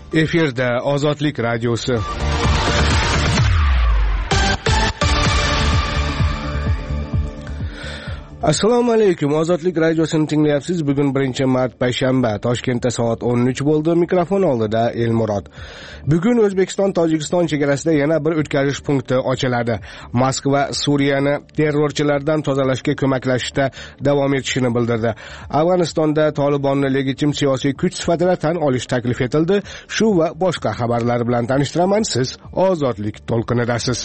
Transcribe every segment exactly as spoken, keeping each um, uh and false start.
Efirda Ozodlik radiosi. Assalomu alaykum. Ozodlik radiosini tinglayapsiz. Bugun birinchi mart payshanba. Toshkentda soat o'n uch bo'ldi. Mikrofon oldida Elmurod. Bugun O'zbekiston Tojikiston chegarasida yana bir o'tkazish punkti ochiladi. Moskva Suriyani terrorchilardan tozalashga ko'maklashishda davom etishini bildirdi. Afg'onistonda Tolibonni legitim siyosiy kuch sifatida tan olish taklif etildi. Shu va boshqa xabarlar bilan tanishtiraman. Siz Ozodlik to'lqinidasiz.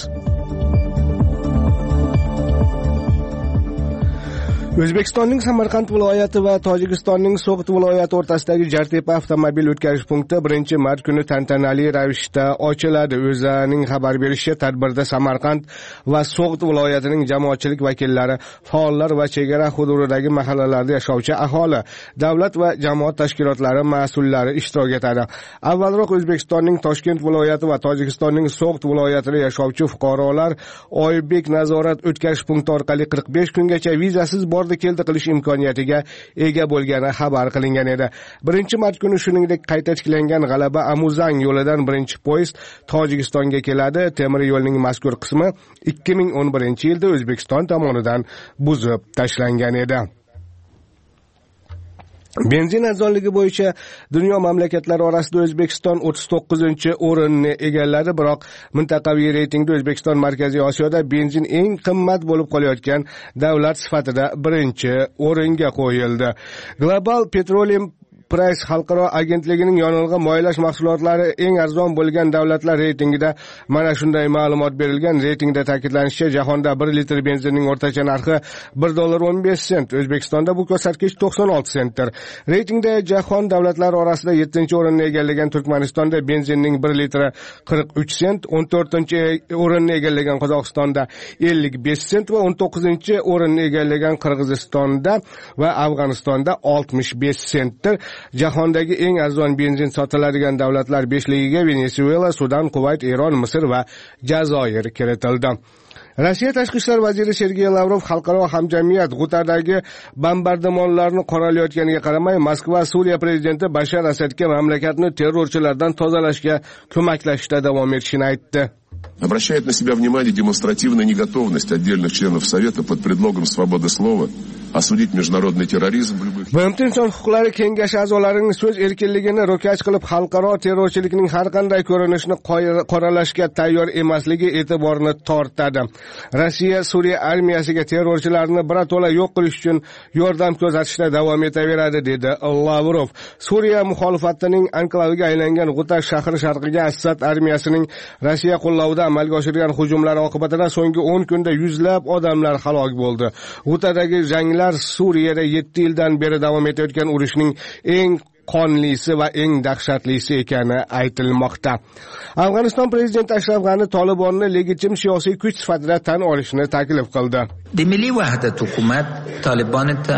O'zbekistonning Samarqand viloyati va Tojikistonning So'g'd viloyati o'rtasidagi Jartepa avtomobil o'tkazish punkti birinchi mart kuni tantanali ravishda ochiladi. O'zaning xabar berishicha, tadbirda Samarqand va So'g'd viloyatining jamoatchilik vakillari, faollar va chegara hududidagi mahallalarda yashovchi aholi, davlat va jamoat tashkilotlari mas'ullari ishtirok etadi. Avvalroq O'zbekistonning Toshkent viloyati va Tojikistonning So'g'd viloyatida yashovchi fuqarolar Oybek nazorat o'tkazish punkti orqali qirq besh kungacha vizasiz bor keldi qilish imkoniyatiga ega bo'lgani xabar qilingan edi. birinchi mart kuni shuningdek qayta tiklangan G'alaba Amuzang yo'lidan birinchi poyezd Tojikistonga keladi. Temir yo'lning mazkur qismi ikki ming o'n birinchi yilda O'zbekiston tomonidan buzib tashlangan edi. Benzin arzonligi bo'yicha dunyo mamlakatlari orasida O'zbekiston o'ttiz to'qqizinchi o'rinni egalladi, biroq mintaqaviy reytingda O'zbekiston Markaziy Osiyoda benzin eng qimmat bo'lib qolayotgan davlat sifatida birinchi o'ringa qo'yildi. Global Petroleum Price xalqaro agentligining yonilg'i moylash mahsulotlari eng arzon bo'lgan davlatlar reytingida mana shunday ma'lumot berilgan. Reytingda ta'kidlanishicha, jahonda bir litr benzinning o'rtacha narxi bir dollar o'n besh sent. O'zbekistonda bu ko'rsatkich to'qson olti sentdir. Reytingda jahon davlatlari orasida yettinchi o'rinni egallagan Turkmanistonda benzinning bir litri qirq uch sent, o'n to'rtinchi o'rinni egallagan Qozog'istonda ellik besh sent va o'n to'qqizinchi o'rinni egallagan Qirg'izistonda va Afg'onistonda oltmish besh sentdir. Jahondagi eng arzon benzin sotiladigan davlatlar beshligiga Venesuela, Sudan, Kuvayt, Eron, Misr va Jazoir kiritildi. Rossiya tashqi ishlar vaziri Sergey Lavrov xalqaro hamjamiyat G'utadagi bombardimonlarni qoralayotganiga qaramay, Moskva Suriya prezidenti Bashar Asadga mamlakatni terrorchilardan tozalashga ko'maklashishda davom etishini aytdi. Обращает на себя внимание демонстративная неготовность отдельных членов Совета под предлогом свободы слова осудить международный терроризм в любых... Inson huquqlari kengashi a'zolarining so'z erkinligini ro'kach qilib, xalqaro terrorchilikning har qanday ko'rinishini qoralashga tayyor emasligi e'tiborni tortadi. Rossiya Suriya armiyasiga terrorchilarni birato'la yo'q qilish uchun yordam ko'rsatishda davom etaveradi, dedi Lavrov. Suriya muxolifatining anklaviga aylangan G'uta shahri sharqiga Assad armiyasining Rossiya qo'llovida amalga oshirgan hujumlar oqibatida so'nggi o'n kunda yuzlab odamlar halok bo'ldi. G'utadagi janglar Suriyada yetti yildan beri davom etayotgan urushning eng qonlisi va eng dahshatlisi ekani aytilmoqda. Afg'oniston prezidenti Ashraf G'ani Tolibonni legitim siyosiy kuch sifatida tan olishni taklif qildi. Milliy vahdat hukumat Tolibonni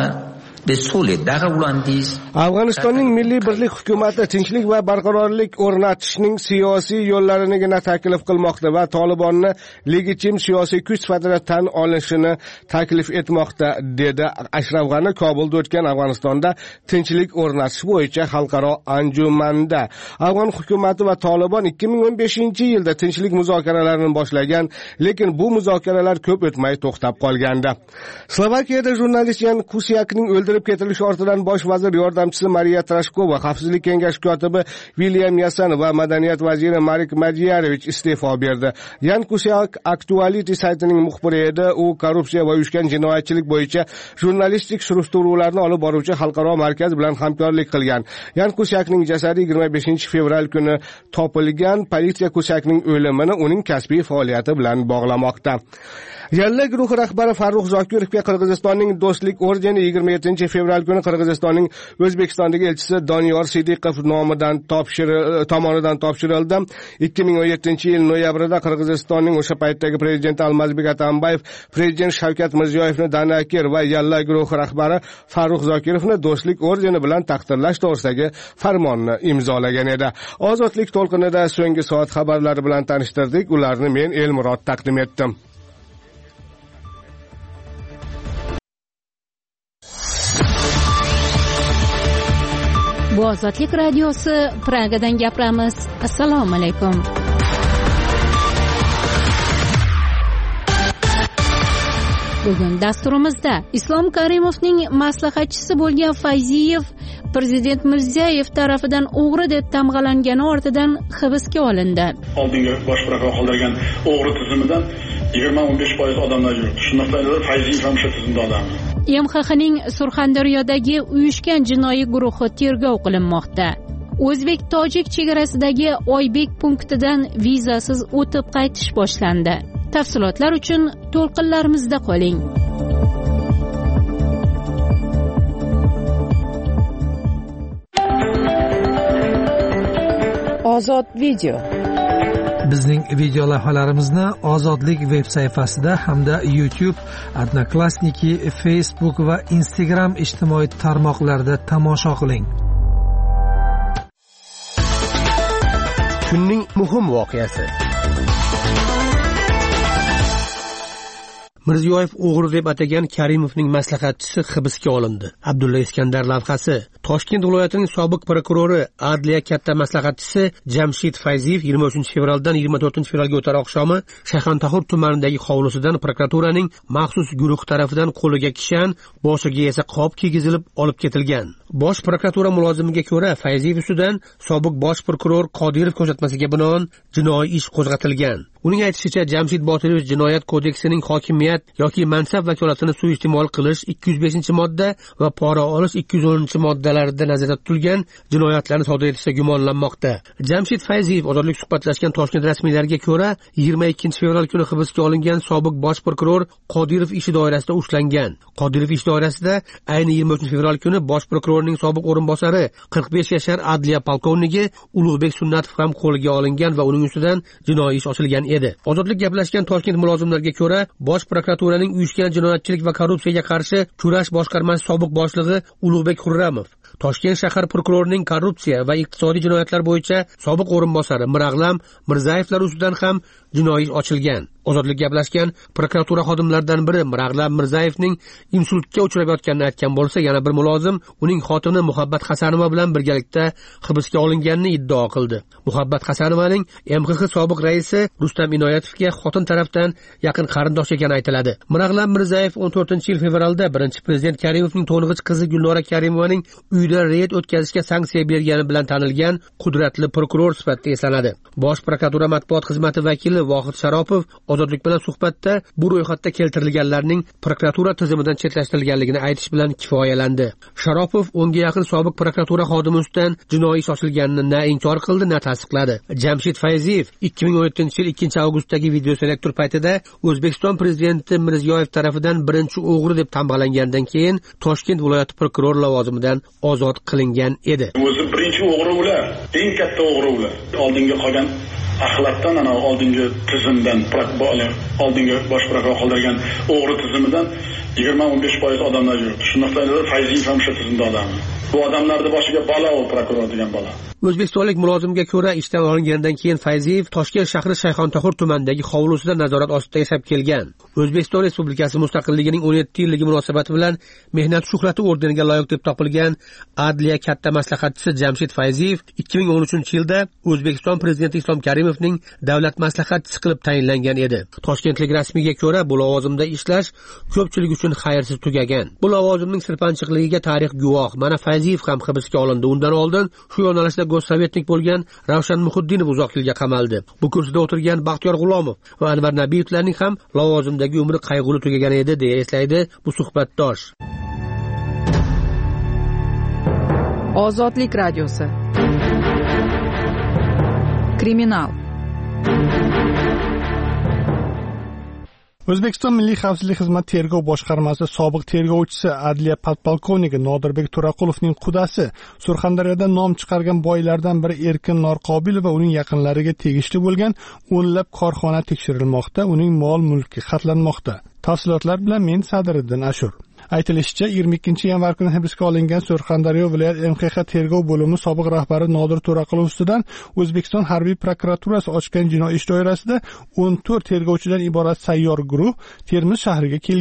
Afg'onistonning milliy birlik hukumati tinchlik va barqarorlik o'rnatishning siyosiy yo'llarinigina taklif qilmoqda va Tolibonni legitim siyosiy kuch sifatida tan olishini taklif etmoqda, dedi Ashraf G'ani Kobulda o'tgan Afg'onistonda tinchlik o'rnatish bo'yicha xalqaro anjumanda. Afg'on hukumati va Tolibon ikki ming o'n beshinchi yilda tinchlik muzokaralarini boshlagan, lekin bu muzokaralar ko'p o'tmay to'xtab qolgandi. Slovakiyada jurnalist Yan Kusiakning o'ldirib ketilishi ortidan bosh vazir yordamchisi Mariya Trashkova, xavfsizlik kengashi kotibi William Yasan va madaniyat vaziri Marik Madyarovich iste'fo berdi. Yan Kusiak Actuality saytining muxbiri edi. U korrupsiya va uyushgan jinoyatchilik bo'yicha jurnalistik surishtiruvlarni olib boruvchi xalqaro markaz bilan hamkorlik qilgan. Yan Kusiakning jasadi yigirma beshinchi fevral kuni topilgan. Politsiya Kusiakning o'limini uning kasbiy faoliyati bilan bog'lamoqda. Yalla guruhi rahbari Farruh Zokirovga Qirg'izistonning do'stlik ordeni yigirma yettinchi fevral kuni Qirg'izistonning O'zbekistondagi elchisi Doniyor Sidiqov nomidan topshiri tomonidan topshirildi. ikki ming o'n yettinchi yil noyabrida Qirg'izistonning o'sha paytdagi prezidenti Almazbek Atambayev prezident Shavkat Mirziyoyevni Danakir va Yalla guruhi rahbari Farruh Zokirovni do'stlik ordeni bilan taqdirlash to'g'risidagi farmonni imzolagan edi. Ozodlik to'lqinida so'nggi soat xabarlari bilan tanishtirdik. Ularni men Elmurod taqdim etdim. Bu Ozodlik radiosi, Pragadan gapiramiz. Assalomu alaykum. Bugun dasturimizda Islom Karimovning maslahatchisi bo'lgan Fayziyev Prezident Mirziyoyev tarafidan o'g'ri deb tamg'alangani ortidan hibsga olindi. Oldingi bosh prokuror qoldirgan o'g'ri tizimidan yigirma o'n besh foiz odamlar yuribdi. Shundan Fayziyev ham o'sha tizimda odam. M X X'ning Surxondaryodagi uyushgan jinoiy guruhi tergov qilinmoqda. O'zbek-tojik chegarasidagi Oybek punktidan vizasiz o'tib qaytish boshlandi. Tafsilotlar uchun to'lqinlarimizda qoling. Ozod video. Bizning video lavhalarimizni Ozodlik veb sayfasida hamda YouTube, Odnoklassniki, Facebook va Instagram ijtimoiy tarmoqlarida tomosha qiling. Kunning muhim voqeasi. Mirziyoyev o'g'ri deb atagan Karimovning maslahatchisi hibsga olindi. Abdulla Iskandar lavhasi. Toshkent viloyatining sobiq prokurori, adliya katta maslahatchisi Jamshid Fayziyev yigirma uchinchi fevraldan yigirma to'rtinchi fevralga o'tar oqshomi Shayxontohur tumanidagi hovlisidan prokuraturaning maxsus guruh tarafidan qo'liga kishan, boshiga esa qop kiygizilib olib ketilgan. Bosh prokuratura mulozimiga ko'ra, Fayziyev ustidan sobiq bosh prokuror Qodirov ko'rsatmasiga binoan jinoiy ish qo'zg'atilgan. Uning aytishicha, Jamshid Botirovich jinoyat kodeksining hokimiyat yoki mansab vakolatini suiiste'mol qilish ikki yuz beshinchi modda va pora olish ikki yuz o'ninchi moddalarida nazarda tutilgan jinoyatlarni sodir etishda gumonlanmoqda. Jamshid Fayziyev ozodlik suhbatlashgan Toshkent rasmiylariga ko'ra, yigirma ikkinchi fevral kuni hibsga olingan sobiq bosh prokuror Qodirov ishi doirasida ushlangan. Qodirov ish doirasida ayni yigirma uchinchi fevral kuni bosh prokurorning sobiq o'rinbosari qirq besh yashar adliya polkovniki Ulug'bek Sunnatov ham qo'lga olingan va uning ustidan jinoiy ish ochilgan edi. Ozodlik gaplashgan Toshkent mulozimlariga ko'ra, bosh prokuraturaning uyushgan jinoyatchilik va korrupsiyaga qarshi kurash boshqarmasi sobiq boshlig'i Ulug'bek Xurramov, Toshkent shahar prokurorining korrupsiya va iqtisodiy jinoyatlar bo'yicha sobiq o'rinbosari Mirag'lam Mirzayevlar ustidan ham jinoiy ish ochilgan. Ozodlik gaplashgan prokuratura xodimlaridan biri Mirag'lam Mirzayevning insultga uchrab yotganini aytgan bo'lsa, yana bir mulozim uning xotini Muhabbat Hasanova bilan birgalikda hibsga olinganini iddao qildi. Muhabbat Hasanovaning M X X sobiq raisi Rustam Inoyatovga xotin tarafdan yaqin qarindosh ekani aytiladi. Mirag'lam Mirzayev o'n to'rtinchi yil fevralda birinchi prezident Karimovning to'ng'ich qizi Gulnora Karimovaning uyida reyd o'tkazishga sanksiya bergani bilan tanilgan qudratli prokuror sifatida eslanadi. Bosh prokuratura matbuot xizmati vakili Vohid Sharopov Ozodlik bilan suhbatda bu ro'yxatda keltirilganlarning prokuratura tizimidan chetlashtirilganligini aytish bilan kifoyalandi. Sharopov o'nga yaqin sobiq prokuratura xodimi ustidan jinoiy ish ochilganini na inkor qildi, na tasdiqladi. Jamshid Fayziyev ikki ming o'n yettinchi yil ikkinchi avgustdagi videoselektor paytida O'zbekiston prezidenti Mirziyoyev tarafidan birinchi o'g'ri deb tamg'alangandan keyin Toshkent viloyati prokuror lavozimidan ozod qilingan edi. O'zi birinchi o'g'ri ular, eng katta o'g'ri ular. Oldingi qolgan axlatdan, ana oldingi tizimdan, oldingi bosh prokuror qoldirgan o'g'ri tizimidan yigirma o'n besh foiz odamlar yuribdi. Shundan Fayziyev ham o'sha tizimda odam. Bu odamlarning boshiga balo u prokuror degan balo. O'zbekistonlik mulozimga ko'ra, ishdan olingandan keyin Fayziyev Toshkent shahri Shayxontohur tumanidagi hovlisida nazorat ostida yashab kelgan. O'zbekiston Respublikasi mustaqilligining o'n yetti yilligi munosabati bilan mehnat shuhrati ordeniga loyiq deb topilgan adliya katta maslahatchisi Jamshid Fayziyev ikki ming o'n uchinchi yilda O'zbekiston prezidenti Islom Karimovning davlat maslahatchisi qilib tayinlangan edi. Toshkentlik rasmiyga ko'ra, bu lavozimda ishlash ko'pchilik uchun xayrsiz tugagan. Bu lavozimning sirpanchiqligiga tarix guvoh. Mana Fayziyev ham hibsga olindi. Undan oldin shu yo'nalishda go'ssovetnik bo'lgan Ravshan Muhiddinov uzoq yilga qamaldi. Bu kursida o'tirgan Baxtiyor G'ulomov va Anvar Nabiyevlarning ham lavozimdagi umri qayg'uli tugagan edi, deya eslaydi bu suhbatdosh. Ozodlik radiosi. Kriminal. O'zbekiston Milliy xavfsizlik xizmati tergov boshqarmasi sobiq tergovchisi adliya podpolkovniki Nodirbek To'raqulovning qudasi Surxondaryoda nom chiqargan boylardan biri Erkin Norqobilov va uning yaqinlariga tegishli bo'lgan o'nlab korxona tekshirilmoqda, uning mol-mulki xatlanmoqda. Tafsilotlar bilan men Sadiriddin Ashur. Aytilishicha, yigirma ikkinchi yanvar kuni hibsga olingan Surxondaryo viloyat M X X tergov bo'limi sobiq rahbari Nodir To'raqulov ustidan O'zbekiston harbiy prokuraturasi ochgan jinoiy ish doirasida o'n to'rt tergovchidan iborat sayyor guruh Termiz shahriga kelgan.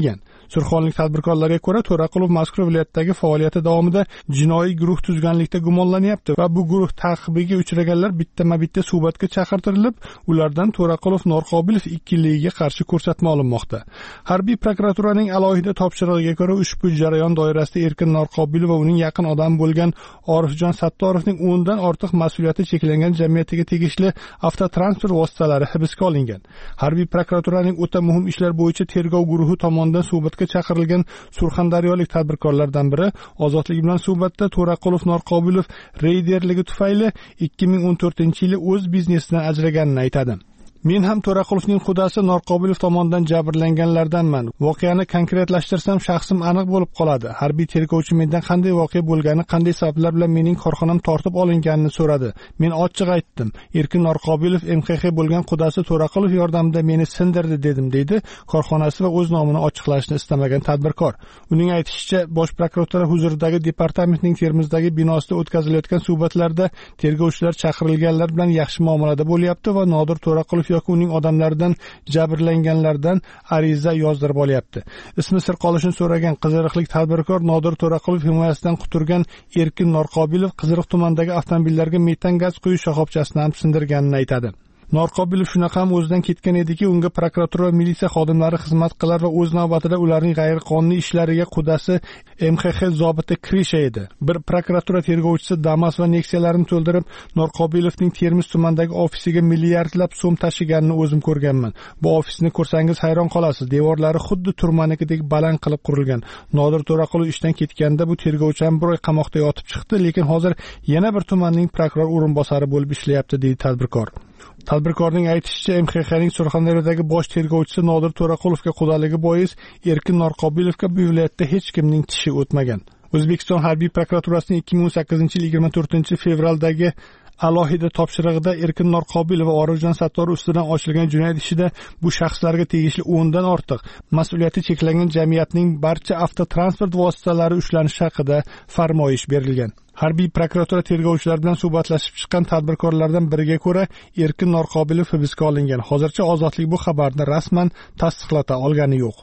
Surxonlik tadbirkorlarga ko'ra, To'raqulov mazkur viloyatdagi faoliyati davomida jinoiy guruh tuzganlikda gumonlanyapti va bu guruh ta'qibiga uchraganlar bittama-bitta suhbatga chaqirtirilib, ulardan To'raqulov Norqobilov ikkiligiga qarshi ko'rsatma olinmoqda. Harbiy prokuraturaning alohida topshirig'iga ko'ra, ushbu jarayon doirasida Erkin Norqobilov va uning yaqin odami bo'lgan Orifjon Sattorovning o'ndan ortiq mas'uliyati cheklangan jamiyatiga tegishli avtotransport vositalari hibsga olingan. Harbiy prokuraturaning o'ta muhim ishlar bo'yicha tergov guruhi tomonidan suhbatga chaqirilgan surxondaryolik tadbirkorlardan biri Ozodlik bilan suhbatda To'raqulov Norqobilov reyderligi tufayli ikki ming o'n to'rtinchi yili o'z biznesidan ajraganini aytadi. Men ham To'raqulovning qudasi Norqobilov tomonidan jabrlanganlardanman. Voqeani konkretlashtirsam, shaxsim aniq bo'lib qoladi. Harbiy tergovchi mendan qanday voqea bo'lgani, qanday sabablar bilan mening korxonam tortib olinganini so'radi. Men ochiq aytdim. Erkin Norqobilov M X X bo'lgan qudasi To'raqulov yordamida meni sindirdi dedim, deydi korxonasi va o'z nomini ochiqlashni istamagan tadbirkor. Uning aytishicha, Bosh prokuratura huzuridagi departamentning Termizdagi binosida o'tkazilayotgan suhbatlarda tergovchilar chaqirilganlar bilan yaxshi muomalada bo'lyapti va Nodir To'raqulov yoki uning odamlaridan jabrlanganlardan ariza yozdirib olyapti. Ismi sir qolishini so'ragan qiziriqlik tadbirkor Nodir To'raqulov himoyasidan quturgan Erkin Norqobilov Qiziriq tumanidagi avtomobillarga metan gaz quyish shoxobchasini ham sindirganini aytadi. Norqobilov shunaqa ham o'zidan ketgan ediki, unga prokuratura va militsiya xodimlari xizmat qilar va o'z navbatida ularning g'ayriqonuniy ishlariga qudasi M X X zobiti Krisha edi. Bir prokuratura tergovchisi Damas va Nexia'larini to'ldirib, Norqobilovning Termiz tumanidagi ofisiga milliardlab so'm tashiganini o'zim ko'rganman. Bu ofisni ko'rsangiz hayron qolasiz. Devorlari xuddi turmanikidek baland qilib qurilgan. Nodir To'raqulov ishdan ketganda bu tergovchi ham bir oy qamoqda yotib chiqdi, lekin hozir yana bir tumanning prokuror o'rinbosari bo'lib ishlayapti, deydi tadbirkor. Tadbirkorning aytishicha, M X Xning Surxondaryodagi bosh tergovchisi Nodir To'raqulovga qudaligi bois Erkin Norqobilovga bu viloyatda hech kimning tishi o'tmagan. O'zbekiston Harbiy prokuraturasining ikki ming o'n sakkizinchi yil yigirma to'rtinchi fevraldagi alohida topshirig'ida Erkin Norqobilov va Orifjon Sattorov ustidan ochilgan jinoyat ishida bu shaxslarga tegishli o'ndan ortiq mas'uliyati cheklangan jamiyatning barcha avtotransport vositalari ushlanishi haqida farmoyish berilgan. Harbiy prokuratura tergovchilar bilan suhbatlashib chiqqan tadbirkorlardan biriga ko'ra, Erkin Norqobilov hibsga olingan. Hozircha Ozodlik bu xabarni rasman tasdiqlata olgani yo'q.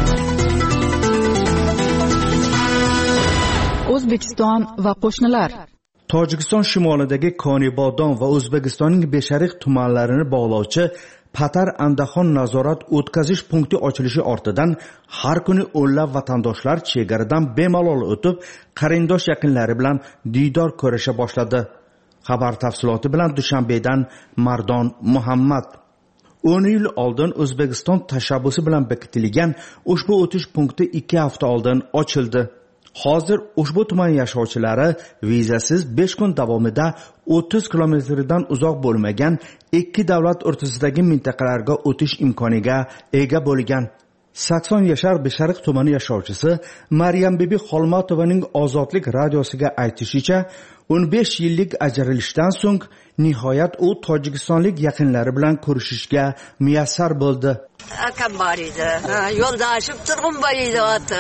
O'zbekiston va qo'shnilar. Tojikiston shimolidagi Konibodon va O'zbekistonning Beshariq tumanlarini bog'lovchi Patar Andaxon nazorat o'tkazish punkti ochilishi ortidan har kuni o'nlab vatandoshlar chegaradan bemalol o'tib, qarindosh yaqinlari bilan diydor ko'risha boshladi. Xabar tafsiloti bilan Dushanbedan Mardon Muhammad. o'n yil oldin O'zbekiston tashabbusi bilan bekitilgan ushbu o'tish punkti ikki hafta oldin ochildi. Hozir ushbu tuman yashovchilari vizasiz besh kun davomida o'ttiz kilometrdan uzoq bo'lmagan ikki davlat o'rtasidagi mintaqalarga o'tish imkoniga ega bo'lgan. sakson yashar Beshariq tumani yashovchisi Maryam Bibi Xolmatovaning Ozodlik radiosiga aytishicha, o'n besh yillik ajralishdan so'ng nihoyat u tojikistonlik yaqinlari bilan ko'rishishga muyassar bo'ldi. Akam bor edi. Yo'ldashib turg'un bor edi oti.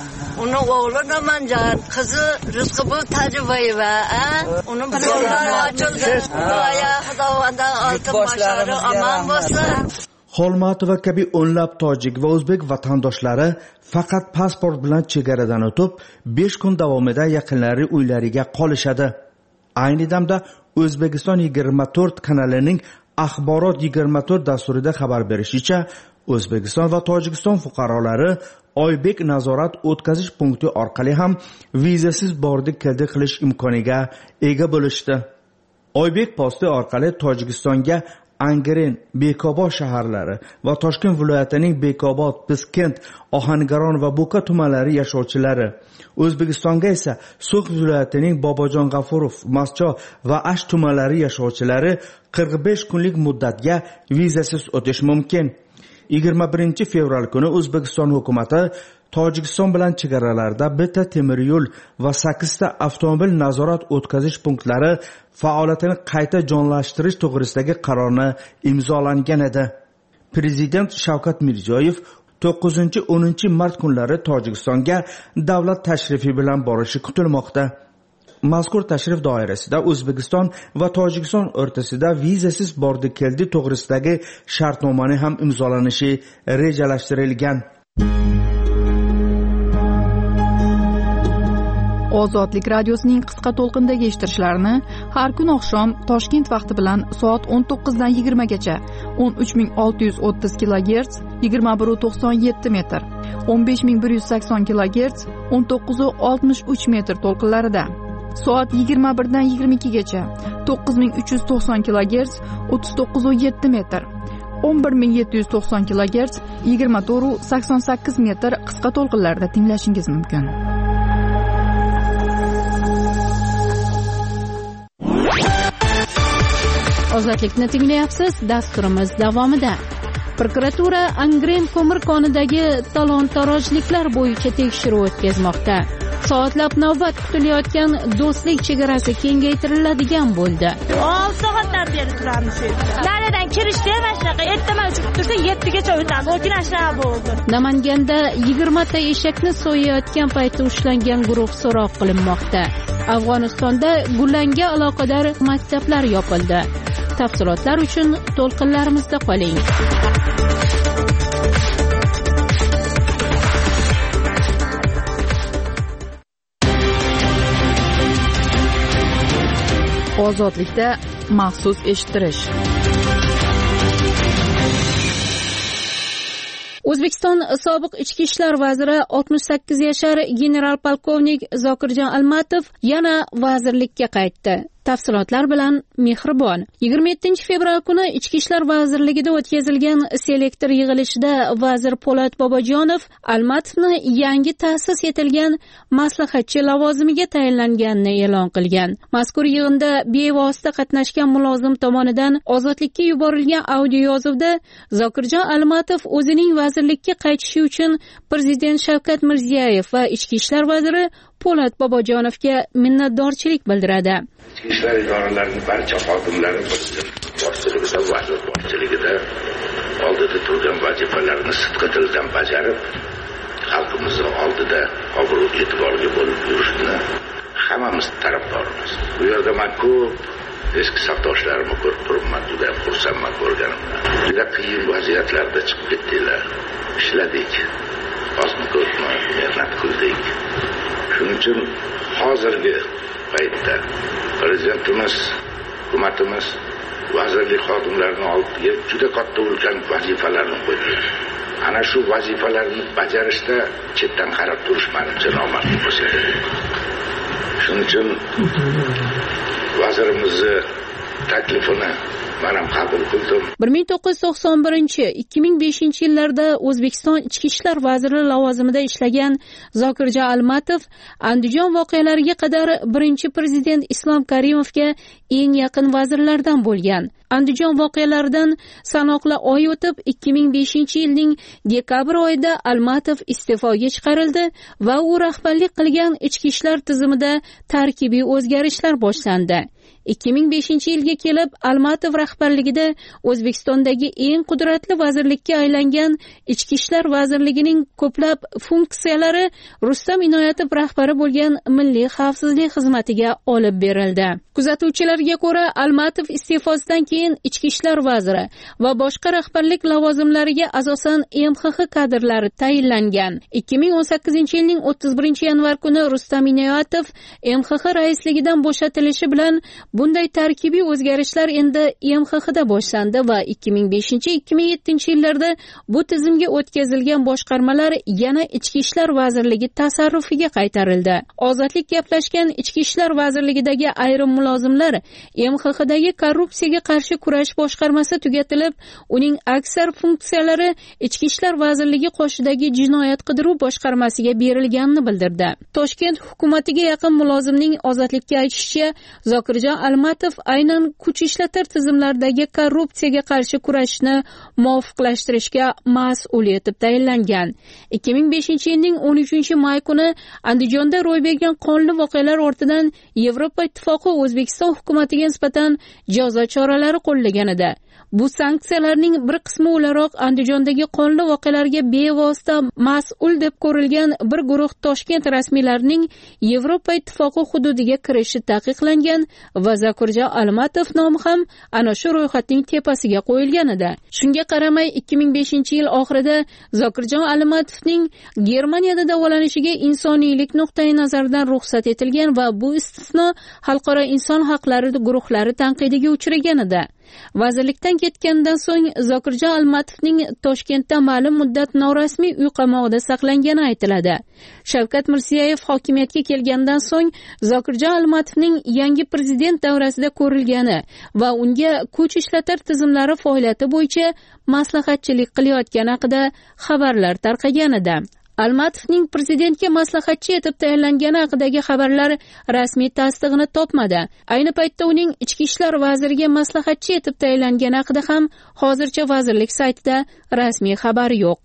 Uni o'g'li Namanjan, qizi Rizqi Tajibova, uni yo'llari ochildi. Xudoya Xudovandan oltin boshlari omon bo'lsin. Xolmatova kabi o'nlab tojik va o'zbek vatandoshlari faqat pasport bilan chegaradan o'tib, besh kun davomida yaqinlari uylariga qolishadi. Ayni damda O'zbekiston yigirma to'rt kanalining Axborot yigirma to'rt dasturida xabar berishicha, O'zbekiston va Tojikiston fuqarolari Oybek nazorat o'tkazish punkti orqali ham vizasiz bordi-keldi qilish imkoniga ega bo'lishdi. Oybek posti orqali Tojikistonga Angren, Bekobod shaharlari va Toshkent viloyatining Bekobod, Piskent, Ohangaron va Bo'ka tumanlari yashovchilari, O'zbekistonga esa So'x viloyatining Bobojon G'afurov, Mascho va Ash tumanlari yashovchilari qirq besh kunlik muddatga vizasiz o'tish mumkin. yigirma birinchi fevral kuni O'zbekiston hukumatı Tojikiston bilan chegaralarda bitta temir yo'l va sakkizta avtomobil nazorat o'tkazish punktlari faoliyatini qayta jonlashtirish to'g'risidagi qarorni imzolangan edi. Prezident Shavkat Mirziyoyev to'qqizinchi o'ninchi mart kunlari Tojikistonga davlat tashrifi bilan borishi kutilmoqda. Mazkur tashrif doirasida O'zbekiston va Tojikiston o'rtasida vizasiz bordi-keldi to'g'risidagi shartnomani ham imzolanishi rejalashtirilgan. Ozodlik radiosining qisqa to'lqindagi eshittirishlarini har kun oqshom Toshkent vaqti bilan soat o'n to'qqizdan yigirmagacha o'n uch ming olti yuz o'ttiz kilogerts yigirma bir nuqta to'qson yetti metr, o'n besh ming bir yuz sakson kilogerts o'n to'qqiz nuqta oltmish uch metr to'lqinlarida, soat yigirma birdan yigirma ikkigacha to'qqiz ming uch yuz to'qson kilogerts o'ttiz to'qqiz nuqta yetti metr, o'n bir ming yetti yuz to'qson kilogerts yigirma to'rt nuqta sakson sakkiz metr qisqa to'lqinlarda tinglashingiz mumkin. Ozodlikni tinglayapsiz. Dasturimiz davomida prokuratura Angren ko'mir konidagi talon-torojliklar bo'yicha tekshiruv o'tkazmoqda. Soatlab navbat kutilayotgan do'stlik chegarasi kengaytiriladigan bo'ldi. olti soatdan beri turamiz shu yerda. Naridan kirishda mana shunaqa ertaman uchib tursa yettigacha o'tamiz. O'kinashlar bo'ldi. Namanganda yigirma ta eshakni so'yayotgan paytda ushlangan guruh so'roq qilinmoqda. Afg'onistonda Gulanga aloqador maktablar yopildi. Tafsilotlar uchun to'lqinlarimizda qoling. Ozodlikda maxsus eshittirish. O'zbekiston sobiq ichki ishlar vaziri oltmish sakkiz yashar general polkovnik Zokirjon Almatov yana vazirlikka qaytdi. Tafsilotlar bilan Mehribon. yigirma yettinchi fevral kuni Ichki ishlar vazirligida o'tkazilgan selektor yig'ilishida vazir Po'lat Bobojonov Almatovni yangi ta'sis etilgan maslahatchi lavozimiga tayinlanganini e'lon qilgan. Mazkur yig'inda bevosita qatnashgan mulozim tomonidan ozodlikka yuborilgan audio yozuvda Zokirjon Almatov o'zining vazirlikka qaytishi uchun Prezident Shavkat Mirziyoyev va Ichki ishlar vaziri Po'lat Bobojonovga minnatdorchilik bildiradi. Ichki ishlar idoralarining barcha xodimlari boshchiligida, vazir boshchiligida oldida turgan vazifalarni sidqidildan bajarib, xalqimizning oldida obro' e'tiborga bo'lib yurishni hammamiz tarafdorimiz. Bu yerda men ko'p eski safdoshlarimni ko'rib turibman, juda xursandman ko'rganimdan. Juda qiyin vaziyatlarda chiqib ketdilar. Ishladik, ozmi ko'pmi mehnat qildik. Shuning uchun hozirgi paytda prezidentimiz, hukumatimiz vazirlik xodimlarining oldiga juda katta ulkan vazifalarni qo'ydi. Ana shu vazifalarni bajarishda chetdan qarab turish menimcha nomardlik ko'rsatadi. Shuning uchun vazirimizni taklifini men ham qabul qildim. bir ming to'qqiz yuz to'qson birinchi - ikki ming beshinchi yillarda O'zbekiston Ichki ishlar vaziri lavozimida ishlagan Zokirjon Almatov Andijon voqealariga qadar birinchi prezident Islom Karimovga eng yaqin vazirlardan bo'lgan. Andijon voqealaridan sanoqli oy o'tib ikki ming beshinchi yilning dekabr oyida Almatov iste'foga chiqarildi va u rahbarlik qilgan ichki ishlar tizimida tarkibiy o'zgarishlar boshlandi. ikki ming beshinchi yilga kelib Almatov rahbarligida O'zbekistondagi eng qudratli vazirlikka aylangan Ichki ishlar vazirligining ko'plab funksiyalari Rustam Inoyatov rahbari bo'lgan Milliy xavfsizlik xizmatiga olib berildi. Kuzatuvchilarga ko'ra, Almatov iste'fosidan keyin Ichki ishlar vaziri va boshqa rahbarlik lavozimlariga asosan M X X kadrlari tayinlangan. ikki ming o'n sakkizinchi yilning o'ttiz birinchi yanvar kuni Rustam Inoyatov M X X raisligidan bo'shatilishi bilan bunday tarkibiy o'zgarishlar endi M X Xda boshlandi va ikki ming beshinchi - ikki ming yettinchi yillarda bu tizimga o'tkazilgan boshqarmalar yana Ichki ishlar vazirligi tasarrufiga qaytarildi. Ozodlik gaplashgan Ichki ishlar vazirligidagi ayrim mulozimlar M X Xdagi korrupsiyaga qarshi kurash boshqarmasi tugatilib, uning aksar funksiyalari Ichki ishlar vazirligi qoshidagi jinoyat qidiruv boshqarmasiga berilganini bildirdi. Toshkent hukumatiga yaqin mulozimning ozodlikka aytishicha, Zokirjon Almatov aynan kuch ishlatar tizimlardagi korrupsiyaga qarshi kurashni muvofiqlashtirishga mas'ul etib tayinlangan. ikki ming beshinchi yilning o'n uchinchi may kuni Andijonda ro'y bergan qonli voqealar ortidan Yevropa Ittifoqi O'zbekiston hukumatiga nisbatan jazo choralari qo'llaganida Bu sanksiyalarning bir qismi o'laroq Andijondagi qonli voqealarga bevosita mas'ul deb ko'rilgan bir guruh Toshkent rasmiylarining Yevropa ittifoqi hududiga kirishi taqiqlangan va Zokirjon Almatov nomi ham ana shu ro'yxatning tepasiga qo'yilgan edi. Shunga qaramay ikki ming beshinchi yil oxirida Zokirjon Almatovning Germaniyada davolanishiga insoniylik nuqtai nazaridan ruxsat etilgan va bu istisno xalqaro inson haqlari guruhlari tanqidiga uchragan edi. Vazirlikdan ketgandan so'ng Zokirjon Almatovning Toshkentda ma'lum muddat norasmiy uy qamog'ida saqlangani aytiladi. Shavkat Mirziyoyev hokimiyatga kelgandan so'ng Zokirjon Almatovning yangi prezident davrasida ko'rilgani va unga kuch ishlatar tizimlari faoliyati bo'yicha maslahatchilik qilayotgani haqida xabarlar tarqagan edi. Almatovning prezidentga maslahatchi etib tayinlangani haqidagi xabarlar rasmiy tasdig'ini topmadi. Ayni paytda uning ichki ishlar vaziriga maslahatchi etib tayinlangani haqida ham hozircha vazirlik saytida rasmiy xabar yo'q.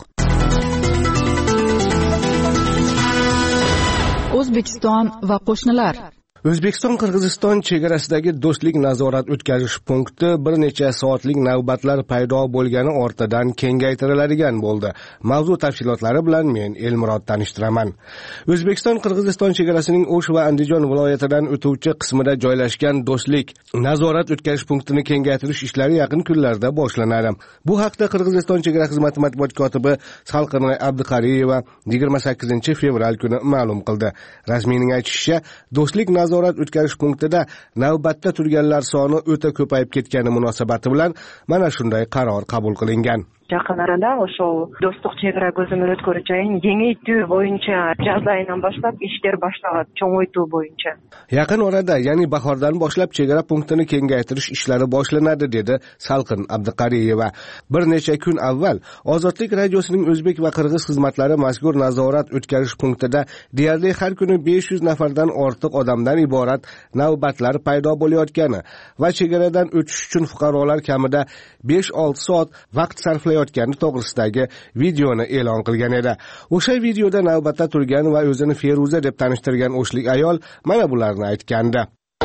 O'zbekiston va qo'shnilar. O'zbekiston-Qirg'iziston chegarasidagi do'stlik nazorat o'tkazish punkti bir necha soatlik navbatlar paydo bo'lgani ortidan kengaytiriladigan bo'ldi. Mavzu tafsilotlari bilan men Elmurod tanishtiraman. O'zbekiston-Qirg'iziston chegarasining O'sh va Andijon viloyatidan o'tuvchi qismida joylashgan do'stlik nazorat o'tkazish punktini kengaytirish ishlari yaqin kunlarda boshlanadi. Bu haqda Qirg'iziston chegara xizmati matbuot kotibi Salqinay Abduqariyeva yigirma sakkizinchi fevral kuni ma'lum qildi. Rasmiyning aytishicha, do'stlik nazorat o'tkazish punktida navbatda turganlar soni o'ta ko'payib ketgani munosabati bilan mana shunday qaror qabul qilingan. Yaqin arada o'sha do'stlik chegara ko'zini o'tkazishning kengaytirish bo'yicha yaz oyidan boshlab ishlar boshlanadi, cho'ng'aytuv bo'yicha. Yaqin orada, ya'ni bahordan boshlab chegara punktini kengaytirish ishlari boshlanadi, dedi Salqin Abduqariyeva. Bir necha kun avval Ozodlik radiosining o'zbek va qirg'iz xizmatlari mazkur nazorat o'tkazish punktida deyarli har kuni besh yuz nafardan ortiq odamdan iborat navbatlar paydo bo'layotgani va chegaradan o'tish uchun fuqarolar kamida besh olti soat vaqt sarflayotgani to'g'risidagi videoni e'lon qilgan edi. O'sha videoda navbatda turgan va o'zini Feruza deb tanishtirgan o'shlik ayol mana bularni aytgandi.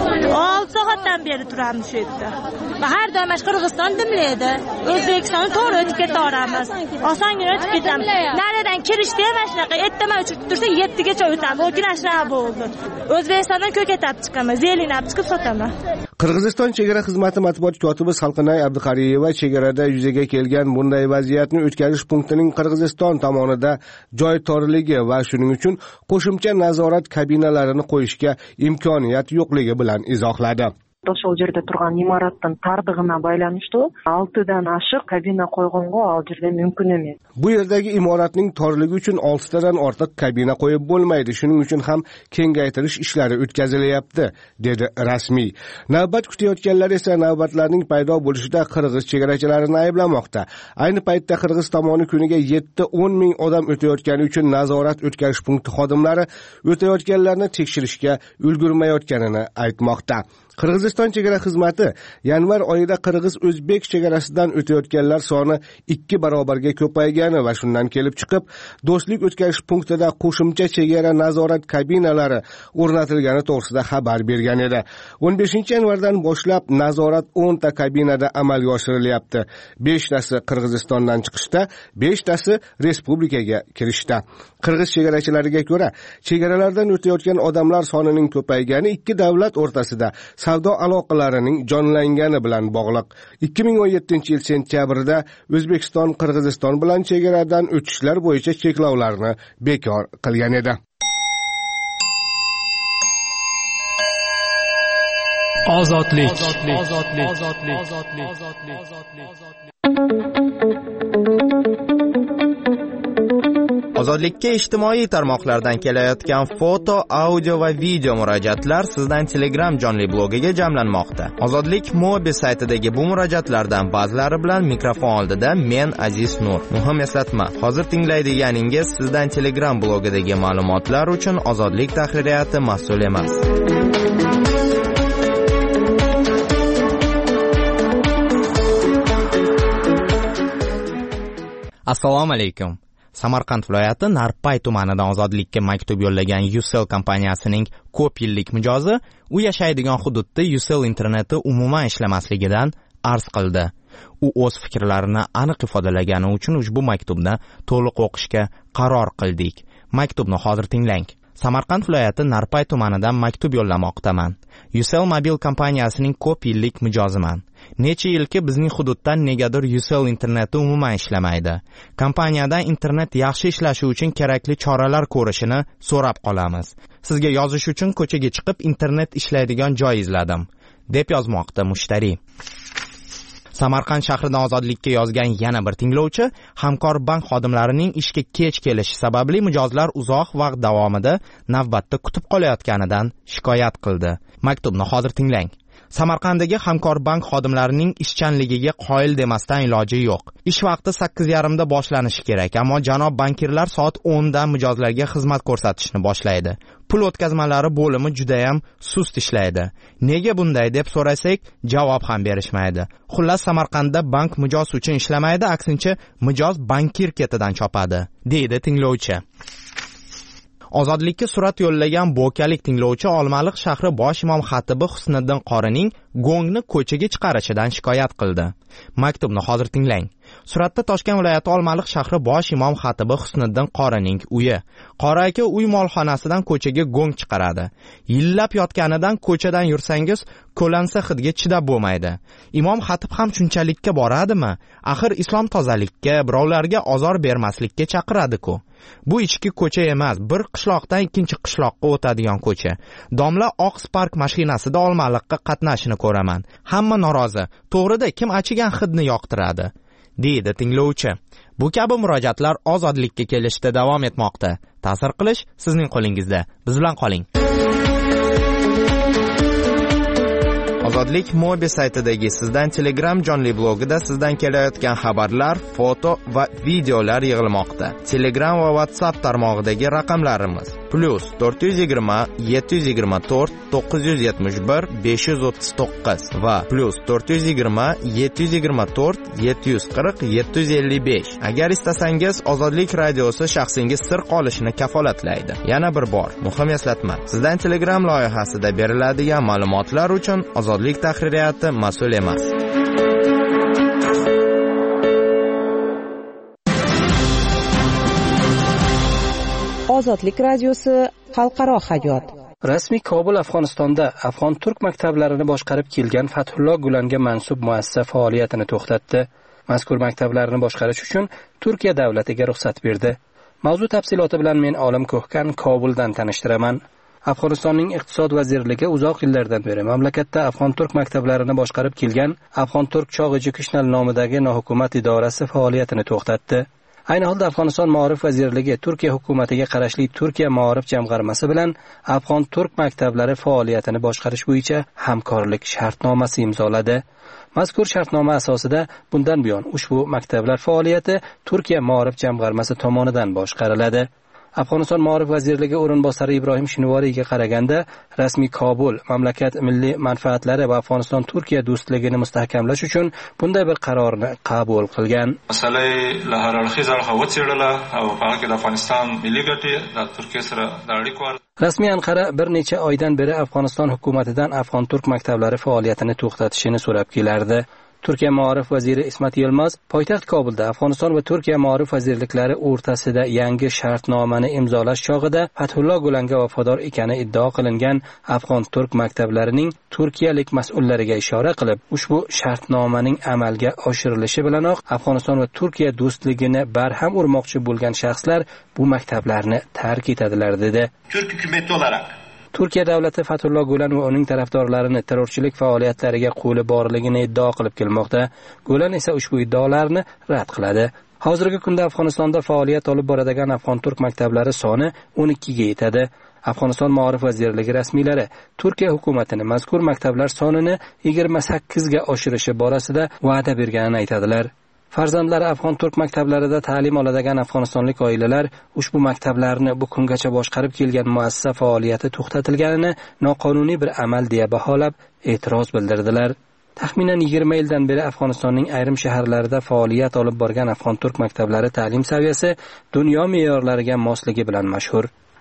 olti soatdan beri turamiz shu yerda. Va har doim Qirg'iziston dimlaydi. O'zbekistonni to'g'ri o'tib ketaveramiz. Osongina o'tib ketamiz. Naridan kirishda ham shunaqa ertaman uchib tursa yettigacha o'tamiz. Lekin ashra bo'ldi. O'zbekistondan ko'katib chiqaman, zelinab chiqib sotaman. Qirg'iziston chegara xizmati matbuot kotibi Salqinay Abduqariyeva chegarada yuzaga kelgan bunday vaziyatni o'tkazish punktining Qirg'iziston tomonida joy torligi va shuning uchun qo'shimcha nazorat kabinalarini qo'yishga imkoniyat yo'qligi bilan izohladi. O'sha yerda turgan imoratning tardig'ina baylanishdi. oltidan oshiq kabina qo'yganga u yerda mumkin emas. Bu yerdagi imoratning torligi uchun oltitadan ortiq kabina qo'yib bo'lmaydi. Shuning uchun ham kengaytirish ishlari o'tkazilyapti, dedi rasmiy. Navbat kutayotganlar esa navbatlarning paydo bo'lishida qirg'iz chegarachilarini ayblamoqda. Ayni paytda qirg'iz tomoni kuniga yetti o'n ming odam o'tayotgani uchun nazorat o'tkazish punkti xodimlari o'tayotganlarni tekshirishga ulgurmayotganini aytmoqda. Qirg'iziston chegara xizmati yanvar oyida qirg'iz-o'zbek chegarasidan o'tayotganlar soni ikki barobarga ko'paygani va shundan kelib chiqib, do'stlik o'tkazish punktida qo'shimcha chegara nazorat kabinalari o'rnatilgani to'g'risida xabar bergan edi. o'n beshinchi yanvardan boshlab nazorat o'nta kabinada amalga oshirilyapti. beshtasi Qirg'izistondan chiqishda, beshtasi respublikaga kirishda. Qirg'iz chegarachilariga ko'ra, chegaralardan o'tayotgan odamlar sonining ko'paygani ikki davlat o'rtasida savdo aloqalarining jonlangani bilan bog'liq. ikki ming o'n yettinchi yil sentyabrida O'zbekiston Qirg'iziston bilan chegaradan o'tishlar bo'yicha cheklovlarni bekor qilgan edi. Ozodlik. Ozodlikka ijtimoiy tarmoqlardan kelayotgan foto, audio va video murojaatlar sizdan Telegram jonli blogiga jamlanmoqda. Ozodlik Mobi saytidagi bu murojaatlardan ba'zilari bilan mikrofon oldida men Aziz Nur. Muhim eslatma, hozir tinglaydiganingiz sizdan Telegram blogidagi ma'lumotlar uchun Ozodlik tahririyati mas'ul emas. Assalomu alaykum. Samarqand viloyati Narpay tumanidan Ozodlikka maktub yo'llagan Ucell kompaniyasining ko'p yillik mijozi u yashaydigan hududda Ucell interneti umuman ishlamasligidan arz qildi. U o'z fikrlarini aniq ifodalagani uchun ushbu maktubni to'liq o'qishga qaror qildik. Maktubni hozir tinglang. Samarqand viloyati Narpay tumanidan maktub yo'llamoqdaman. Ucell mobil kompaniyasining ko'p yillik mijoziman. Necha yilki bizning hududdan negadir Ucell interneti umuman ishlamaydi. Kompaniyadan internet yaxshi ishlashi uchun kerakli choralar ko'rishini so'rab qolamiz. Sizga yozish uchun ko'chaga chiqib internet ishlaydigan joy izladim, deb yozmoqda mushtariy. Samarqand shahridan ozodlikka yozgan yana bir tinglovchi hamkor bank xodimlarining ishga kech kelishi sababli mijozlar uzoq vaqt davomida navbatda kutib qolayotganidan shikoyat qildi. Maktubni hozir tinglang. Samarqanddagi hamkor bank xodimlarining ishchanligiga qoyil demasdan iloji yo'q. Ish vaqti sakkiz yarim da boshlanishi kerak, ammo janob bankirlar soat o'n da mijozlarga xizmat ko'rsatishni boshlaydi. Pul o'tkazmalari bo'limi juda ham sust ishlaydi. Nega bunday deb so'rasak, javob ham berishmaydi. Xullas, Samarqandda bank mijoz uchun ishlamaydi, aksincha mijoz bankir ketidan chopadi, deydi tinglovchi. Ozodlikka surat yo'llagan bo'kalik tinglovchi Olmaliq shahri bosh imom xatibi Husniddin qorining gongni ko'chaga chiqarishidan shikoyat qildi. Maktubni hozir tinglang. Suratda Toshkent viloyati Olmaliq shahri bosh imom xatibi Husniddin qorining uyi. Qori aka uy molxonasidan ko'chaga gong chiqaradi. Yillab yotganidan ko'chadan yursangiz, ko'lansa hidga chidab bo'lmaydi. Imom xatib ham shunchalikka boradimi? Axir islom tozalikka, birovlarga ozor bermaslikka chaqiradi-ku. Bu ichki ko'cha emas, bir qishloqdan ikkinchi qishloqqa o'tadigan ko'cha. Domla oq Spark mashinasida Olmaliqqa qatnashini ko'raman. Hamma norozi. To'g'rida kim achigan hidni yoqtiradi, deydi tinglovchi. Bu kabi murojaatlar ozodlikka kelishda davom etmoqda. Ta'sir qilish sizning qo'lingizda. Biz bilan qoling. Ozodlik Mobi saytidagi sizdan Telegram jonli blogida sizdan kelayotgan xabarlar, foto va videolar yig'ilmoqda. Telegram va WhatsApp tarmog'idagi raqamlarimiz plus to'rt yuz yigirma yetti yuz yigirma to'rt to'qqiz yuz yetmish bir besh yuz o'ttiz to'qqiz va plus to'rt yuz yigirma yetti yuz yigirma to'rt yetti yuz qirq yetti yuz ellik besh. Agar istasangiz Ozodlik radiosi shaxsingiz sir qolishini kafolatlaydi. Yana bir bor muhim eslatma. Sizdan Telegram loyihasida beriladigan ma'lumotlar uchun Ozodlik tahririyati mas'ul emas. Ozodlik radiosi xalqaro hayot. Rasmiy Kobul Afg'onistonda Afg'on-turk maktablarini boshqarib kelgan Fathullo Gulanga mansub muassasa faoliyatini to'xtatdi. Mazkur maktablarni boshqarish uchun Turkiya davlatiga ruxsat berdi. Mavzu tafsiloti bilan men Olim Ko'hkan Kobuldan tanishtiraman. Afg'onistonning iqtisod vazirligi uzoq yillardan beri mamlakatda Afg'on-turk maktablarini boshqarib kelgan Afg'on-turk Chog' Educational nomidagi nohukumat idorasi faoliyatini to'xtatdi. Ayni holda Afg'oniston Ma'rif vazirligi Turkiya hukumatiga qarashli Turkiya Ma'rif jamg'armasi bilan Afg'on-turk maktablari faoliyatini boshqarish bo'yicha hamkorlik shartnomasi imzoladi. Mazkur shartnoma asosida bundan buyon ushbu maktablar faoliyati Turkiya Ma'rif jamg'armasi tomonidan boshqariladi. Afg'oniston Ma'rif vazirligi o'rinbosari Ibrohim Shinivoriyga qaraganda, rasmiy Kobul mamlakat milliy manfaatlari va Afg'oniston Turkiya do'stligini mustahkamlash uchun bunday bir qarorni qabul qilgan. Masalai la haralxiz al-xawatsidala va faqat Afg'oniston milliy gati da Turkiya sira dariqor. Rasmiy Anqara bir necha oydan beri Afg'oniston hukumatidan Afg'on-turk maktablari faoliyatini to'xtatishini so'rab kelardi. Turkiya Ma'rif vaziri Ismat Yilmaz poytaxt Kobulda Afg'oniston va Turkiya Ma'rif vazirliklari o'rtasida yangi shartnomani imzolash chog'ida Fathullo Gulanga vafodor ekani iddao qilingan Afg'on-turk maktablarining turkiyalik mas'ullariga ishora qilib, ushbu shartnomaning amalga oshirilishi bilanoq Afg'oniston va Turkiya do'stligini barham urmoqchi bo'lgan shaxslar bu maktablarni tark etadilar dedi. Turk hukumati olarak Turkiya davlati Fathullo Gulen va uning tarafdorlarini terrorchilik faoliyatlariga qo'li borligini iddao qilib kelmoqda. Gulen esa ushbu iddaolarni rad qiladi. Hozirgi kunda Afg'onistonda faoliyat olib boradigan Afg'on-turk maktablari soni o'n ikkiga yetadi. Afg'oniston Ma'rif vazirligi rasmiylari Turkiya hukumatini mazkur maktablar sonini yigirma sakkizga oshirishi borasida va'da berganini aytadilar. Farzandlari Afg'on-turk maktablarida ta'lim oladigan afg'onistonlik oilalar ushbu maktablarni bu kungacha boshqarib kelgan muassasa faoliyati to'xtatilganini noqonuniy bir amal deya baholab e'tiroz bildirdilar. Taxminan yigirma yildan beri Afg'onistonning ayrim shaharlarida faoliyat olib borgan Afg'on-turk maktablari ta'lim saviyasi dunyo me'yorlariga mosligi bilan mashhur.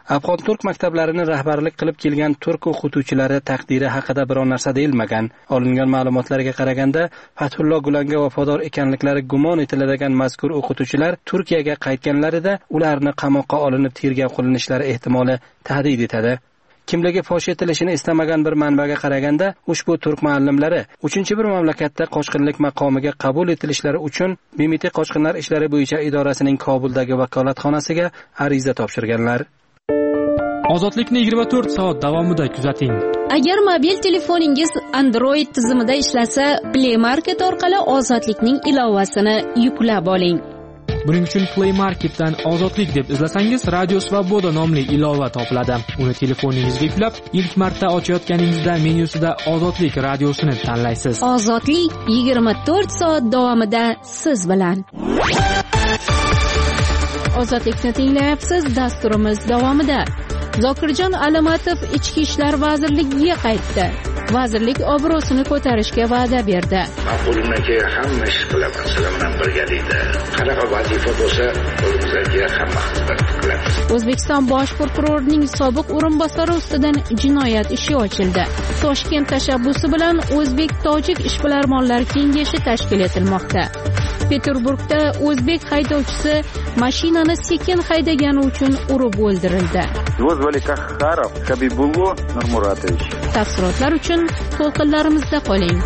Afg'on turk maktablarini rahbarlik qilib kelgan turk o'qituvchilari taqdiri haqida biror narsa deyilmagan. Olingan ma'lumotlarga qaraganda, Fathullo Gulanga vafodor ekanliklari gumon etiladigan mazkur o'qituvchilar Turkiyaga qaytganlarida ularni qamoqqa olinib tergov qilinishlari ehtimoli tahdid etadi. Kimligi fosh etilishini istamagan bir manbaga qaraganda, ushbu turk muallimlari uchinchi bir mamlakatda qochqinlik maqomiga qabul etilishlari uchun B M T qochqinlar ishlari bo'yicha idorasining Kobuldagi vakolatxonasiga ariza topshirganlar. Ozodlikni yigirma to'rt soat davomida kuzating. Agar mobil telefoningiz Android tizimida ishlasa, Play Market orqali Ozodlikning ilovasini yuklab oling. Buning uchun Play Marketdan Ozodlik deb izlasangiz, Radio Svoboda nomli ilova topiladi. Uni telefoningizga yuklab, ilk marta ochayotganingizda menyusida Ozodlik radiosini tanlaysiz. Ozodlik yigirma to'rt soat davomida siz bilan. Ozodlikni tinglayapsiz. Dasturimiz davomida Zokirjon Alamatov Ichki ishlar vazirligiga qaytdi. Vazirlik obro'sini ko'tarishga va'da berdi. Qo'limdagi hamma ish qilaman, sizlar bilan birgalikda. Qanaqa vazifa bo'lsa, qo'limizga hamma xizmat qilamiz. O'zbekiston bosh prokurorining sobiq o'rinbosari ustidan jinoyat ishi ochildi. Toshkent tashabbusi bilan O'zbek-Tojik ishbilarmonlar kengashi tashkil etilmoqda. Peterburgda o'zbek haydovchisi mashinani sekin haydagani uchun urib o'ldirildi. Звали Кахаров Хабибулло Нурмуратович. Tafsilotlar uchun to'lqinlarimizda qoling.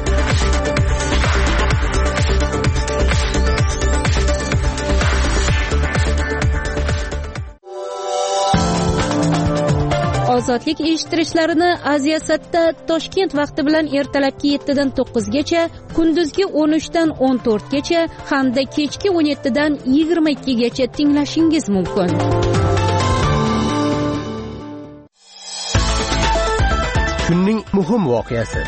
Ozodlik eshittirishlarini Aziyasatda Toshkent vaqti bilan ertalabki yetti dan to'qqiz gacha, kunduzgi o'n uch dan o'n to'rt gacha hamda kechki o'n yetti dan yigirma ikki gacha tinglashingiz mumkin. Kunning muhim voqeasi.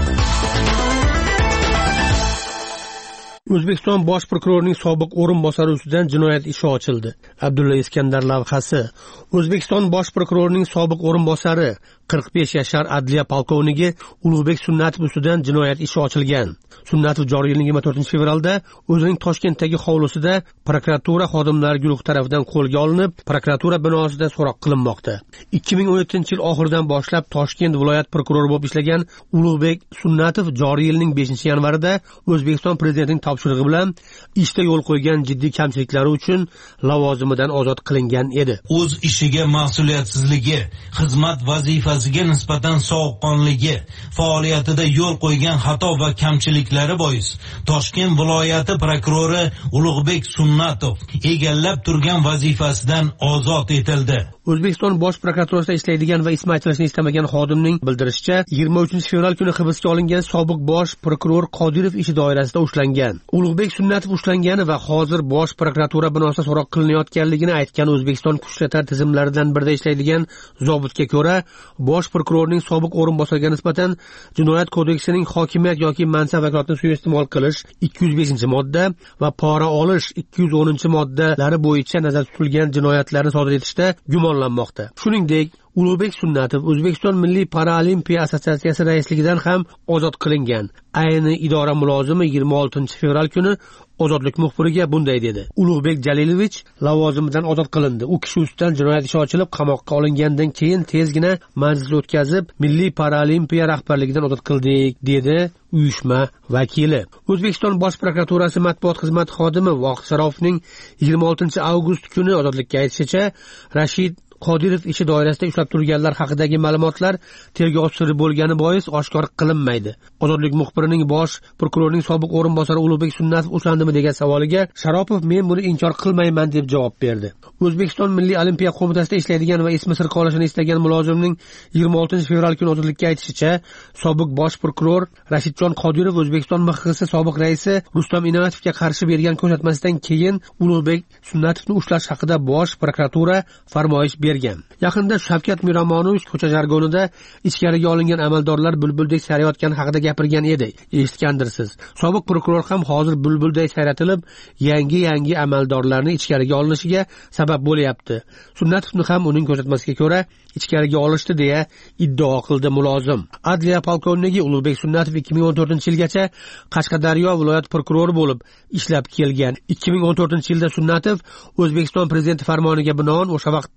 O'zbekiston bosh prokurorining sobiq o'rinbosari ustidan jinoyat ishi ochildi. Abdulla Iskandar lavhasi. O'zbekiston bosh prokurorining sobiq o'rinbosari qirq besh yashar adliya polkovnigi Ulug'bek Sunnatov ustidan jinoyat ishi ochilgan. Sunnatov joriy yilning yigirma to'rtinchi fevralda o'zining Toshkentdagi hovlisida prokuratura xodimlari guruhi tomonidan qo'lga olinib, prokuratura binosida so'roq qilinmoqda. ikki ming o'n yettinchi yil oxiridan boshlab Toshkent viloyat prokurori bo'lib ishlagan Ulug'bek Sunnatov joriy yilning beshinchi yanvarida O'zbekiston prezidentining topshirig'i bilan ishda yo'l qo'ygan jiddiy kamchiliklari uchun lavozimidan ozod qilingan edi. O'z ishiga mas'uliyatsizligi, xizmat vazifasiga nisbatan sovuqqonligi, faoliyatida yo'l qo'ygan xato va kamchiliklari bois Toshkent viloyati prokurori Ulug'bek Sunnatov egallab turgan vazifasidan ozod etildi. O'zbekiston bosh prokuraturasida ishlaydigan va ismi aytilishini istamagan xodimning bildirishicha, yigirma uchinchi fevral kuni hibsga olingan sobiq bosh prokuror Qodirov ishi doirasida ushlangan. Ulug'bek Sunnatov ushlangani va hozir bosh prokuratura binosida so'roq qilinayotganligini aytgan O'zbekiston kuchlar tizimlaridan birida ishlaydigan zobitga ko'ra, bosh prokurorning sobiq o'rinbosariga nisbatan Jinoyat kodeksining hokimiyat yoki mansab vakolatini suiiste'mol qilish ikki yuz beshinchi modda va pora olish ikki yuz o'ninchi moddalari bo'yicha nazarda tutilgan jinoyatlarni sodir etishda gumonlanmoqda. Shuningdek, Ulug'bek Sunnatov O'zbekiston Milliy Paralimpiya assotsiatsiyasi raisligidan ham ozod qilingan. Ayni idora mulozimi yigirma oltinchi fevral kuni Ozodlik muxbiriga bunday dedi. Ulug'bek Jalilovich lavozimidan ozod qilindi. U kishi ustidan jinoyat ishi ochilib, qamoqqa olingandan keyin tezgina majlis o'tkazib, Milliy Paralimpiya rahbarligidan ozod qildik, dedi uyushma vakili. O'zbekiston bosh prokuraturasi matbuot xizmati xodimi Vohid Sharopovning yigirma oltinchi avgust kuni ozodlikka aytishicha, Rashid Qodirov ishi doirasida ushlab turganlar haqidagi ma'lumotlar tergov siri bo'lgani bois oshkor qilinmaydi. Ozodlik muxbirining bosh prokurorning sobiq o'rinbosari Ulug'bek Sunnatov ushlandimi degan savoliga Sharopov men buni inkor qilmayman deb javob berdi. O'zbekiston Milliy Olimpiya qo'mitasida ishlaydigan va ismi sir qolishini istagan mulozimning yigirma oltinchi fevral kuni ozodlikka aytishicha, sobiq bosh prokuror Rashidjon Qodirov O'zbekiston M X S sobiq raisi Rustam Inoyatovga qarshi bergan ko'rsatmasidan keyin Ulug'bek Sunnatovni ushlash haqida bosh prokuratura farmoyish berdi. Yaqinda Shavkat Miromonovich ko'cha jargonida ichkariga olingan amaldorlar bulbuldek sayrayotgani haqida gapirgan edi. Eshitgandirsiz. Sobiq prokuror ham hozir bulbuldek sayratilib, yangi-yangi amaldorlarni ichkariga olinishiga sabab bo'lyapti. Sunnatovni ham uning ko'rsatmasiga ko'ra ichkariga olishdi deya iddao qildi mulozim. Adliya polkovnigi Ulug'bek Sunnatov ikki ming o'n to'rtinchi yilgacha Qashqadaryo viloyat prokurori bo'lib ishlab kelgan. ikki ming o'n to'rtinchi yilda Sunnatov O'zbekiston prezidenti farmoniga binoan o'sha vaqtda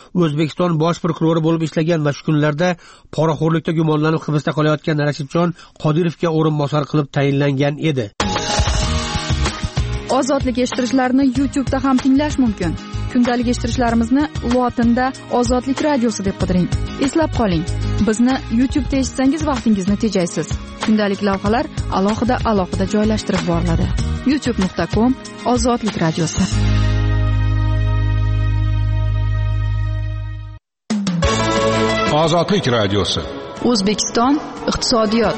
O'zbekiston bosh prokurori bo'lib ishlagan va shu kunlarda poraxo'rlikda gumonlanib hibsda qolayotgan Rashidjon Qodirovga o'rinbosar qilib tayinlangan edi. Ozodlik eshittirishlarini YouTube'da ham tinglash mumkin. Kundalik eshittirishlarimizni lotinda Ozodlik radiosi deb qidiring. Eslab qoling, bizni YouTube'da eshitsangiz vaqtingizni tejaysiz. Kundalik lavhalar alohida alohida joylashtirib boriladi. youtube nuqta com Ozodlik radiosi. Ozodlik radiosi. O'zbekiston iqtisodiyot.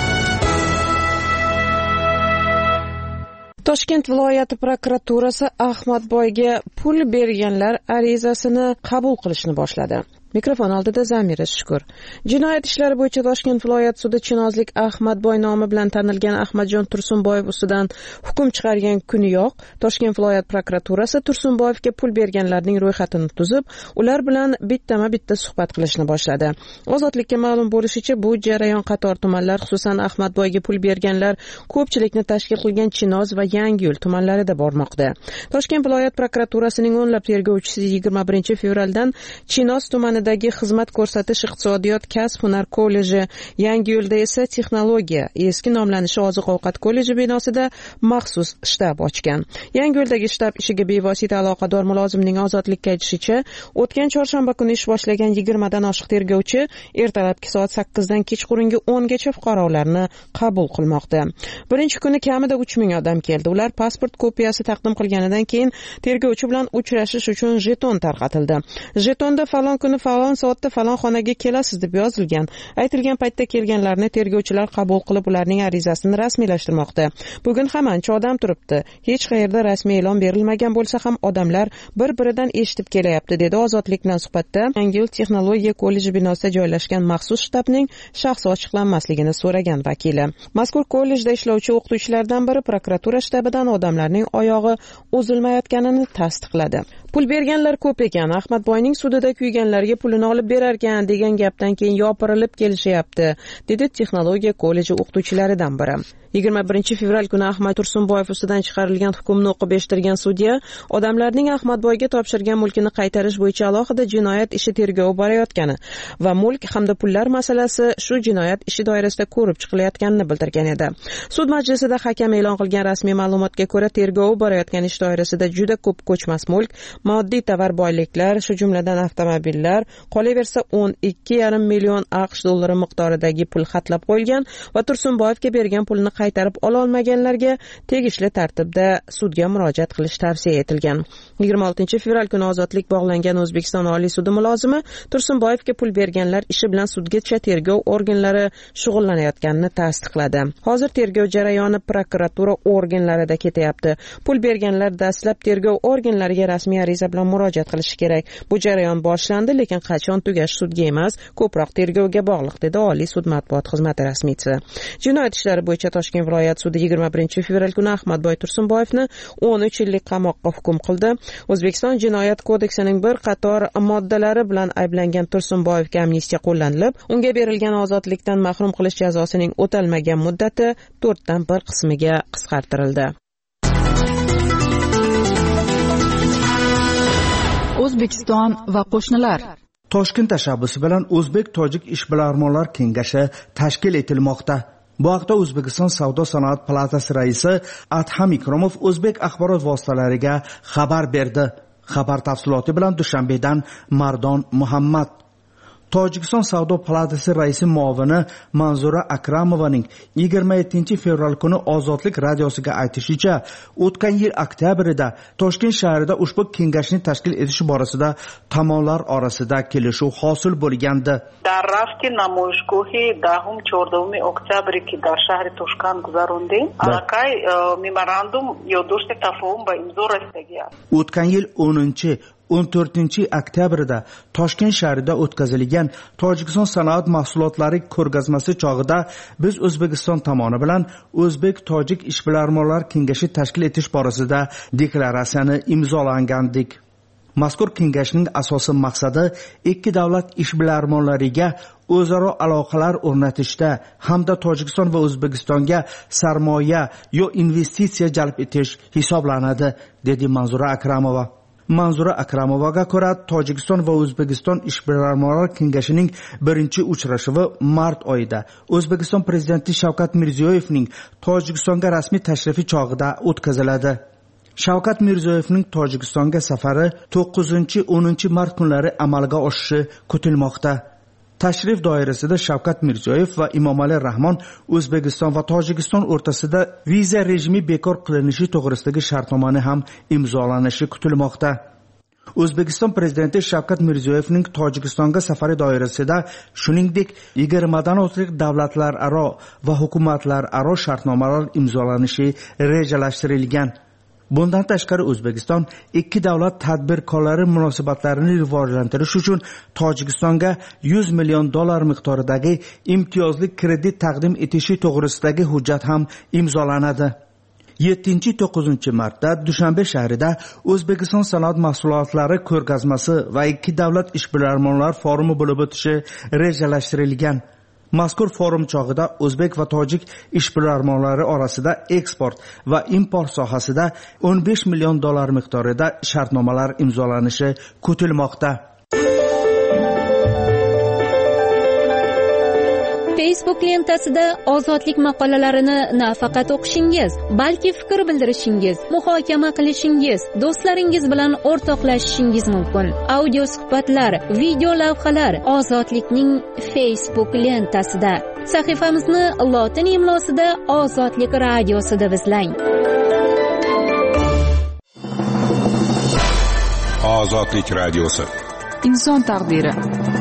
Toshkent viloyati prokuraturasi Ahmadboyga pul berganlar arizasini qabul qilishni boshladi. Mikrofon oldida Zamira Shukur. Jinoyat ishlari bo'yicha Toshkent viloyat sudi Chinozlik Ahmadboy nomi bilan tanilgan Ahmadjon Tursunboyev ustidan hukm chiqargan kuniyoq Toshkent viloyat prokuraturasi Tursunboyevga pul berganlarning ro'yxatini tuzib, ular bilan bittama-bitta suhbat qilishni boshladi. Ozodlikka ma'lum bo'lishicha, bu jarayon qator tumanlar, xususan Ahmadboyga pul berganlar ko'pchilikni tashkil qilgan Chinoz va Yangiyo'l tumanlarida bormoqda. Toshkent viloyat prokuraturasining o'nlab tergovchisi yigirma birinchi fevraldan Chinoz tumani dagi xizmat ko'rsatish iqtisodiyot kasb hunar kolleji, Yangiyo'lda esa texnologiya, eski nomlanishi oziq-ovqat kolleji binosida maxsus shtab ochgan. Yangiyo'ldagi shtab ishiga bevosita aloqador mulozimning Ozodlikka aytishicha, o'tgan chorshanba kuni ish boshlagan yigirmadan oshiq tergovchi ertalabki soat sakkizdan kechqurungi o'ngacha fuqarolarni qabul qilmoqda. Birinchi kuni kamida uch ming odam keldi. Ular pasport kopiyasi taqdim qilganidan keyin tergovchi bilan uchrashish uchun jeton tarqatildi. Jetonda falon kuni falon soatda falon xonaga kelasiz deb yozilgan. Aytilgan paytda kelganlarni tergovchilar qabul qilib, ularning arizasini rasmiylashtirmoqda. Bugun ham ancha odam turibdi. Hech qayerda rasmiy e'lon berilmagan bo'lsa ham odamlar bir-biridan eshitib kelyapti, dedi Ozodlik bilan suhbatda Yangiyo'l texnologiya kolleji binosida joylashgan maxsus shtabning shaxsi ochiqlanmasligini so'ragan vakili. Mazkur kollejda ishlovchi o'qituvchilardan biri prokuratura shtabidan odamlarning oyog'i uzilmayotganini tasdiqladi. Pul berganlar ko'p ekan. Ahmadboyning sudida kuyganlarga pulini olib berarkan degan gapdan keyin yopirilib kelishyapti, dedi texnologiya kolleji o'qituvchilaridan biri. yigirma birinchi fevral kuni Ahmad Tursunboyev ustidan chiqarilgan hukmni o'qib eshittirgan sudya odamlarning Ahmadboyga topshirgan mulkini qaytarish bo'yicha alohida jinoyat ishi tergovi borayotgani va mulk hamda pullar masalasi shu jinoyat ishi doirasida ko'rib chiqilayotganini bildirgan edi. Sud majlisida hakam e'lon qilgan rasmiy ma'lumotga ko'ra, tergovi borayotgan ish doirasida juda ko'p ko'chmas mulk, moddiy tovar boyliklar, shu jumladan avtomobillar, qolaversa o'n ikki yarim million AQSh dollari miqdoridagi pul xatlab qo'yilgan va Tursunboyevga bergan pulni qaytarib ola olmaganlarga tegishli tartibda sudga murojaat qilish tavsiya etilgan. yigirma oltinchi fevral kuni Ozodlik bog'langan O'zbekiston Oliy sudi mulozimi Tursunboyevga pul berganlar ishi bilan sudgacha tergov organlari shug'ullanayotganini tasdiqladi. Hozir tergov jarayoni prokuratura organlarida ketyapti. Pul berganlar dastlab tergov organlariga rasmiy ariza bilan murojaat qilishi kerak. Bu jarayon boshlandi, lekin qachon tugashi sudga emas, ko'proq tergovga bog'liq, dedi Oliy sud matbuot xizmati rasmiysi. Jinoyat ishlari bo'yicha Toshkent viloyat sudi yigirma birinchi fevral kuni Ahmadboy Tursunboyevni o'n uch yillik qamoqqa hukm qildi. O'zbekiston Jinoyat kodeksining bir qator moddalari bilan ayblangan Tursunboyevga amnistiya qo'llanilib, unga berilgan ozodlikdan mahrum qilish jazosining o'talmagan muddati to'rtdan bir qismiga qisqartirildi. O'zbekiston va qo'shnilar. Toshkent tashabbusi bilan O'zbek-Tojik ishbilarmonlar kengashi tashkil etilmoqda. Bu haqda O'zbekiston Savdo-sanoat palatasi raisi Adham Ikromov o'zbek axborot vositalariga xabar berdi. Xabar tafsiloti bilan Dushanbedan Mardon Muhammad. Tojikiston Savdo palatasi raisi muovini Manzura Akramovaning yigirma yettinchi fevral kuni Ozodlik radiosiga aytishicha, o'tgan yil oktyabrida Toshkent shahrida ushbu kengashni tashkil etish borasida tomonlar orasida kelishuv hosil bo'lgandi. در رفت نمایشگاه دهم چهاردهم اکتبر که در شهر توشکان گذراندیم، علاقه ممراندوم یادداشت تفاهم به امضا رسیدگی است. O'tgan yil o'ninchi o'n to'rtinchi oktyabrda Toshkent shahrida o'tkazilgan Tojikiston sanoat mahsulotlari ko'rgazmasi chog'ida biz O'zbekiston tomoni bilan O'zbek-Tojik ishbilarmonlar kengashi tashkil etish borasida deklaratsiyani imzolagandik. Mazkur kengashning asosiy maqsadi ikki davlat ishbilarmonlariga o'zaro aloqalar o'rnatishda hamda Tojikiston va O'zbekistonga sarmoya yo investitsiya jalb etish hisoblanadi, dedi Manzura Akramova. Manzura Akramovaga ko'ra, Tojikiston va O'zbekiston Ishbilarmonlar kengashining birinchi uchrashuvi mart oyida O'zbekiston prezidenti Shavkat Mirziyoyevning Tojikistonga rasmiy tashrifi chog'ida o'tkaziladi. Shavkat Mirziyoyevning Tojikistonga safari to'qqizinchi o'ninchi mart kunlari amalga oshishi kutilmoqda. Tashrif doirasida Shavkat Mirziyoyev va Emomali Rahmon O'zbekiston va Tojikiston o'rtasida viza rejimi bekor qilinishi to'g'risidagi shartnomani ham imzolanishi kutilmoqda. O'zbekiston prezidenti Shavkat Mirziyoyevning Tojikistonga safari doirasida shuningdek yigirmadan ortiq davlatlararo va hukumatlararo shartnomalar imzolanishi rejalashtirilgan. Bundan tashqari O'zbekiston ikki davlat tadbirkorlari munosabatlarini rivojlantirish uchun Tojikistonga yuz million dollar miqdoridagi imtiyozli kredit taqdim etishi to'g'risidagi hujjat ham imzolanadi. yettinchi to'qqizinchi martda Dushanbe shahrida O'zbekiston sanoat mahsulotlari ko'rgazmasi va ikki davlat ishbilarmonlar forumi bo'lib o'tishi rejalashtirilgan. Mazkur forum chog'ida O'zbek va Tojik ishbilarmonlari orasida eksport va import sohasida o'n besh million dollar miqdorida shartnomalar imzolanishi kutilmoqda. Facebook lentasida ozodlik maqolalarini nafaqat o'qishingiz, balki fikr bildirishingiz, muhokama qilishingiz, do'stlaringiz bilan o'rtoqlashishingiz mumkin. Audio suhbatlar, video lavhalar Ozodlikning Facebook lentasida. Sahifamizni lotin imlosida Ozodlik radiosida izlang. Ozodlik radiosi. Inson taqdiri.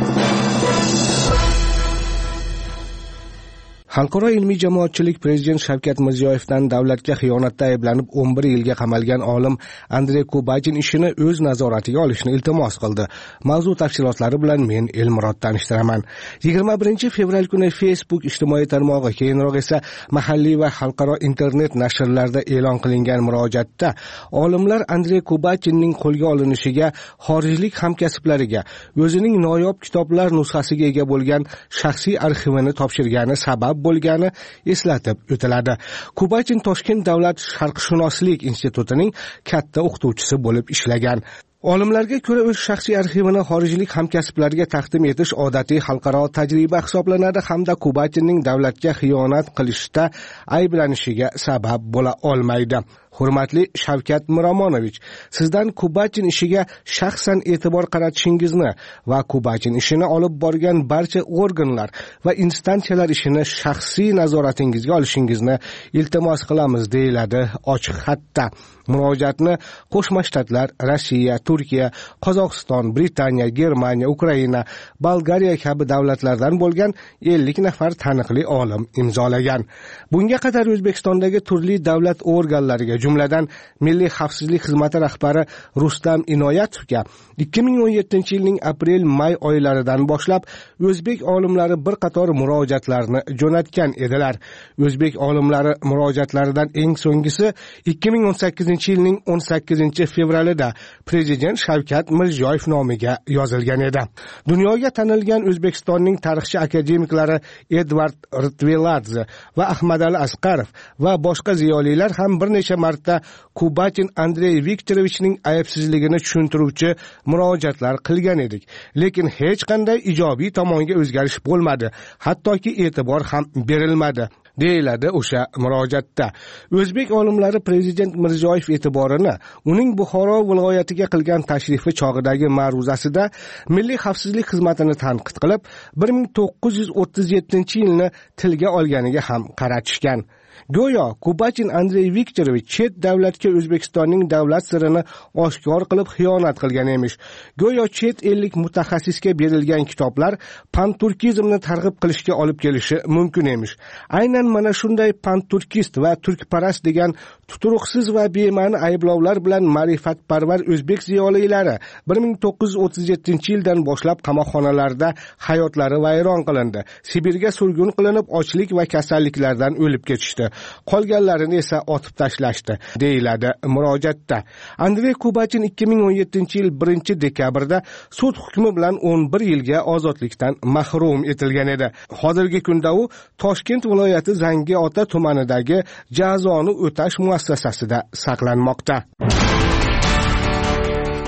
Xalqaro ilmiy jamoatchilik prezident Shavkat Mirziyoyevdan davlatga xiyonatda ayblanib o'n bir yilga qamalgan olim Andrey Kubachin ishini o'z nazoratiga olishni iltimos qildi. Mavzu tafsilotlari bilan men Elmurod tanishtiraman. yigirma birinchi fevral kuni Facebook ijtimoiy tarmog'i, keyinroq esa mahalliy va xalqaro internet nashrlarda e'lon qilingan murojaatda olimlar Andrey Kubachinning qo'lga olinishiga xorijlik hamkasblariga o'zining noyob kitoblar nusxasiga ega bo'lgan shaxsiy arxivini topshirgani sabab bo'lgani eslatib o'tiladi. Kubachin Toshkent davlat sharqshunoslik institutining katta o'qituvchisi bo'lib ishlagan. Olimlarga ko'ra o'z shaxsiy arxivini xorijlik hamkasblariga taqdim etish odatiy xalqaro tajriba hisoblanadi hamda Kubachinning davlatga xiyonat qilishda ayblanishiga sabab bo'la olmaydi. Hurmatli Shavkat Miromonovich, sizdan Kubachin ishiga shaxsan e'tibor qaratishingizni va Kubachin ishini olib borgan barcha organlar va instansiyalar ishini shaxsiy nazoratingizga olishingizni iltimos qilamiz, deyiladi ochiq xatda. Murojaatni Qo'shma Shtatlar, Rossiya, Turkiya, Qozog'iston, Britaniya, Germaniya, Ukraina, Bolgariya kabi davlatlardan bo'lgan ellik nafar taniqli olim imzolagan. Bunga qadar O'zbekistondagi turli davlat organlariga, jumladan Milliy xavfsizlik xizmati rahbari Rustam Inoyatovga ikki ming o'n yettinchi yilning aprel-may oylaridan boshlab o'zbek olimlari bir qator murojaatlarni jo'natgan edilar. O'zbek olimlari murojaatlaridan eng so'nggisi ikki ming o'n sakkizinchi yilning o'n sakkizinchi fevralida prezident Shavkat Mirziyoyev nomiga yozilgan edi. Dunyoga tanilgan O'zbekistonning tarixchi akademiklari Edvard Ritveladze va Ahmadali Asqarov va boshqa ziyolilar ham bir necha marta Kubachin Andrey Viktorovichning aybsizligini tushuntiruvchi murojaatlar qilgan edik. Lekin hech qanday ijobiy tomonga o'zgarish bo'lmadi, hattoki e'tibor ham berilmadi, deyiladi o'sha murojaatda. O'zbek olimlari prezident Mirziyoyev e'tiborini uning Buxoro viloyatiga qilgan tashrifi chog'idagi ma'ruzasida Milliy xavfsizlik xizmatini tanqid qilib, bir ming to'qqiz yuz o'ttiz yettinchi yilni tilga olganiga ham qaratishgan. Go'yo Kubachin Andrey Viktorovich chet davlatga O'zbekistonning davlat sirini oshkor qilib xiyonat qilgan emish. Go'yo chet ellik mutaxassisga berilgan kitoblar panturkizmni targ'ib qilishga olib kelishi mumkin emish. Aynan mana shunday panturkist va turkparast degan tuturuqsiz va bema'ni ayblovlar bilan ma'rifatparvar o'zbek ziyolilari bir ming to'qqiz yuz o'ttiz yettinchi yildan boshlab qamoqxonalarda hayotlari vayron qilindi. Sibirga surgun qilinib, ochlik va kasalliklardan o'lib ketishdi. Qolganlarini esa otib tashlashdi, deyiladi murojaatda. Andrey Kubachin ikki ming o'n yettinchi yil birinchi dekabrda sud hukmi bilan o'n bir yilga ozodlikdan mahrum etilgan edi. Hozirgi kunda u Toshkent viloyati Zangiota tumanidagi jazoni o'tash muassasasida saqlanmoqda.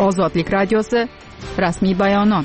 Ozodlik radiosi rasmiy bayonot.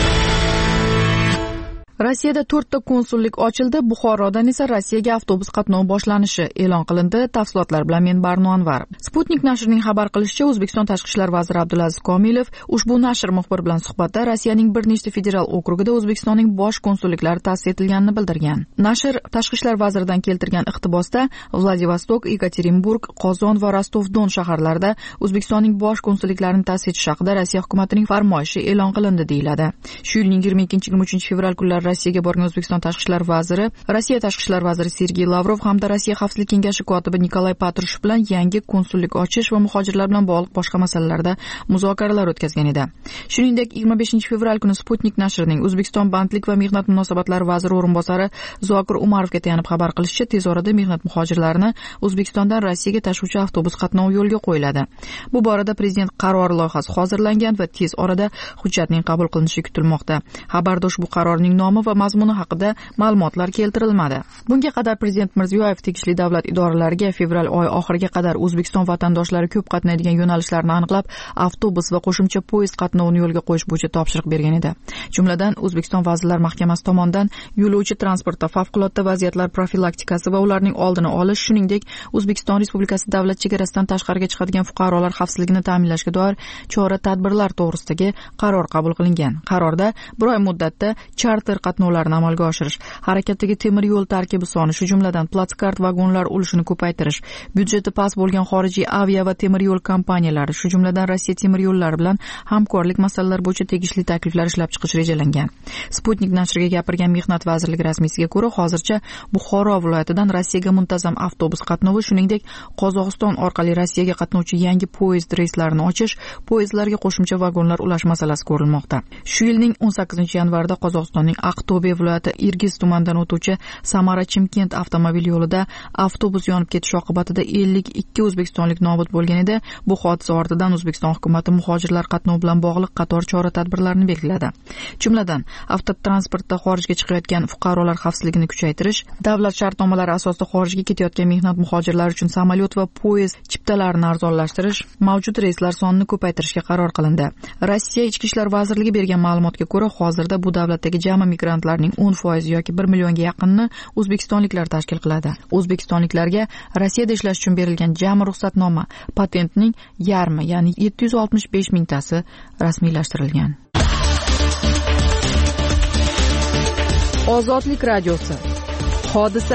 Rossiyada to'rtta konsullik ochildi, Buxorodan esa Rossiyaga avtobus qatnovi boshlanishi e'lon qilindi. Tafsilotlar bilan men Barno Anvar. Sputnik nashrining xabar qilishicha, O'zbekiston tashqi ishlar vaziri Abdulaziz Komilov ushbu nashr muxbir bilan suhbatda Rossiyaning bir nechta federal okrugida O'zbekistonning bosh konsulliklari ta'sis etilganini bildirgan. Nashr tashqi ishlar vaziridan keltirgan iqtibosda Vladivostok, Yekaterinburg, Qozon va Rostov-Don shaharlarida O'zbekistonning bosh konsulliklarini ta'sis etish haqida Rossiya hukumatining farmoyishi e'lon qilindi deyiladi. Shu yilning yigirma ikkinchi yigirma uchinchi fevral kunlari Rossiyaga borgan O'zbekiston tashqi ishlar vaziri, Rossiya tashqi ishlar vaziri Sergey Lavrov hamda Rossiya xavfsizlik kengashi kotibi Nikolay Patrushev bilan yangi konsullik ochish va muhojirlar bilan bog'liq boshqa masalalarda muzokaralar o'tkazgan edi. Shuningdek, yigirma beshinchi fevral kuni Sputnik nashrining O'zbekiston bandlik va mehnat munosabatlari vaziri o'rinbosari Zokir Umarovga tayanib xabar qilishicha, tez orada mehnat muhojirlarini O'zbekistondan Rossiyaga tashuvchi avtobus qatnovi yo'lga qo'yiladi. Bu borada prezident qarori loyihasi hozirlangan va tez orada hujjatning qabul qilinishi kutilmoqda. Xabarda ushbu qarorning nomi va mazmuni haqida ma'lumotlar keltirilmadi. Bunga qadar prezident Mirziyoyev tegishli davlat idoralariga fevral oyi oxiriga qadar O'zbekiston vatandoshlari ko'p qatnaydigan yo'nalishlarni aniqlab, avtobus va qo'shimcha poyezd qatnovini yo'lga qo'yish bo'yicha topshiriq bergan edi. Jumladan, O'zbekiston Vazirlar Mahkamasi tomonidan yo'lovchi transportda favqulodda vaziyatlar profilaktikasi va ularning oldini olish, shuningdek, O'zbekiston Respublikasi davlat chegarasidan tashqariga chiqadigan fuqarolar xavfsizligini ta'minlashga doir chora-tadbirlar to'g'risidagi qaror qabul qilingan. Qarorda bir oy muddatda charter qatnovlarini amalga oshirish, harakatdagi temir yo'l tarkibi soni, shu jumladan platskart vagonlar ulushini ko'paytirish, byudjeti past bo'lgan xorijiy avia va temir yo'l kompaniyalari, shu jumladan Rossiya temir yo'llari bilan hamkorlik masalalari bo'yicha tegishli takliflar ishlab chiqish rejalangan. Sputnik nashriga gapirgan Mehnat vazirligi rasmiysiga ko'ra, hozircha Buxoro viloyatidan Rossiyaga muntazam avtobus qatnovi, shuningdek, Qozog'iston orqali Rossiyaga qatnovchi yangi poyezd reyslarini ochish, poyezdlarga qo'shimcha vagonlar ulash masalasi ko'rilmoqda. Shu yilning o'n sakkizinchi yanvarida Qozog'istonning Aqto'be viloyati Irgiz tumanidan o'tuvchi Samara-Chimkent avtomobil yo'lida avtobus yonib ketishi oqibatida ellik ikki o'zbekistonlik nobud bo'lgan edi. Bu hodisa ortidan O'zbekiston hukumatı muhojirlar qatnovi bilan bog'liq qator chora-tadbirlarni belgiladi. Jumladan, avtotransportda xorijga chiqayotgan fuqarolar xavfsizligini kuchaytirish, davlat shartnomalari asosida xorijga ketayotgan mehnat muhojirlari uchun samolyot va poyezd chiptalarini arzonlashtirish, mavjud reyslar sonini ko'paytirishga qaror qilindi. Rossiya Ichki ishlar vazirligi bergan ma'lumotga ko'ra, hozirda bu davlatdagi jami migrantlarning o'n foizi yoki bir millionga yaqinini o'zbekistonliklar tashkil qiladi. O'zbekistonliklarga Rossiyada ishlash uchun berilgan jami ruxsatnoma, patentning yarmi, ya'ni yetti yuz oltmish besh mingtasi rasmiylashtirilgan. Ozodlik radiosi. Hodisa.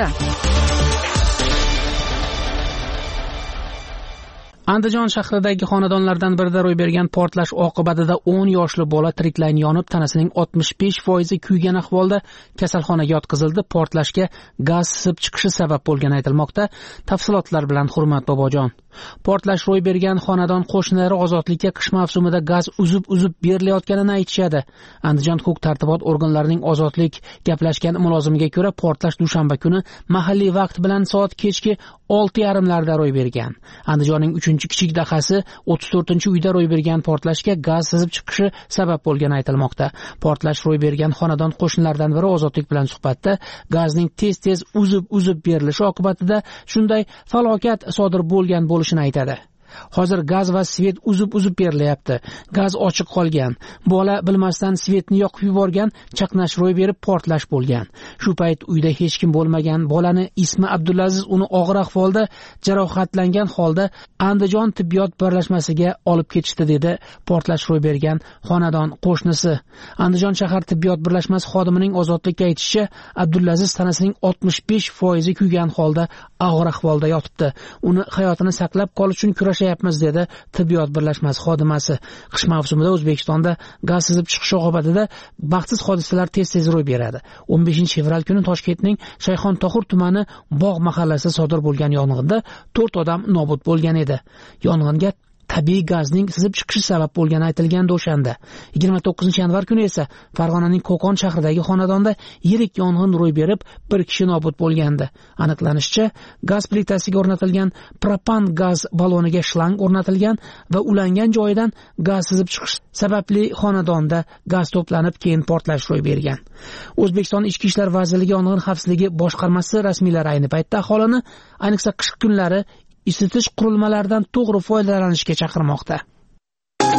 Andijon shahridagi xonadonlardan birida ro'y bergan portlash oqibatida o'n yoshli bola tiriklayin yonib, tanasining oltmish besh foizi kuygan ahvolda kasalxonaga yotqizildi. Portlashga gaz sizib chiqishi sabab bo'lgani aytilmoqda. Tafsilotlar bilan Hurmat Bobojon. Portlash ro'y bergan xonadon qo'shnilari ozodlikka qish mavsumida gaz uzib-uzib berilayotganini aytishadi. Andijon huquq-tartibot organlarining ozodlik gaplashgan mulozimiga ko'ra, portlash dushanba kuni mahalliy vaqt bilan soat kechki olti yarim larda ro'y bergan. Andijonning uchinchi kichik dahasi o'ttiz to'rtinchi uyda ro'y bergan portlashga gaz sizib chiqishi sabab bo'lgani aytilmoqda. Portlash ro'y bergan xonadon qo'shnilaridan biri ozodlik bilan suhbatda gazning tez-tez uzib-uzib berilishi oqibatida shunday falokat sodir bo'lgan bo'lishini aytadi. Hozir gaz va svet uzib-uzib berilyapti. Gaz ochiq qolgan. Bola bilmasdan svetni yoqib yuborgan, chaqnash ro'y berib portlash bo'lgan. Shu payt uyda hech kim bo'lmagan bolani ismi Abdulaziz uni og'ir ahvolda jarohatlangan holda Andijon tibbiyot birlashmasiga olib ketishdi, dedi portlash ro'y bergan xonadon qo'shnisi. Andijon shahar tibbiyot birlashmasi xodimining ozodlikka aytishicha, Abdulaziz tanasining oltmish besh foizi kuygan holda og'ir ahvolda yotibdi. Uni hayotini saqlab qolish uchun kurashayapmiz, dedi tibbiyot birlashmasi xodimasi. Qish mavsumida O'zbekistonda gaz sizib chiqishi oqibatida baxtsiz hodisalar tez-tez ro'y beradi. o'n beshinchi fevral kuni Toshkentning Shayxontohur tumani Bog' mahallasida sodir bo'lgan yong'inda to'rt odam nobud bo'lgan edi. Yong'inga tabiiy gazning sizib chiqishi sabab bo'lgani aytilgandi o'shanda. yigirma to'qqizinchi yanvar kuni esa Farg'onaning Qo'qon shahridagi xonadonda yirik yong'in ro'y berib, bir kishi nobud bo'lgandi. Aniqlanishicha, gaz plitasiga o'rnatilgan propan gaz baloniga shlang o'rnatilgan va ulangan joyidan gaz sizib chiqish sababli xonadonda gaz to'planib, keyin portlash ro'y bergan. O'zbekiston Ichki ishlar vazirligi yong'in xavfsizligi boshqarmasi rasmiylari ayni paytda aholini, ayniqsa qish kunlari isitish qurilmalaridan to'g'ri foydalanishga chaqirmoqda.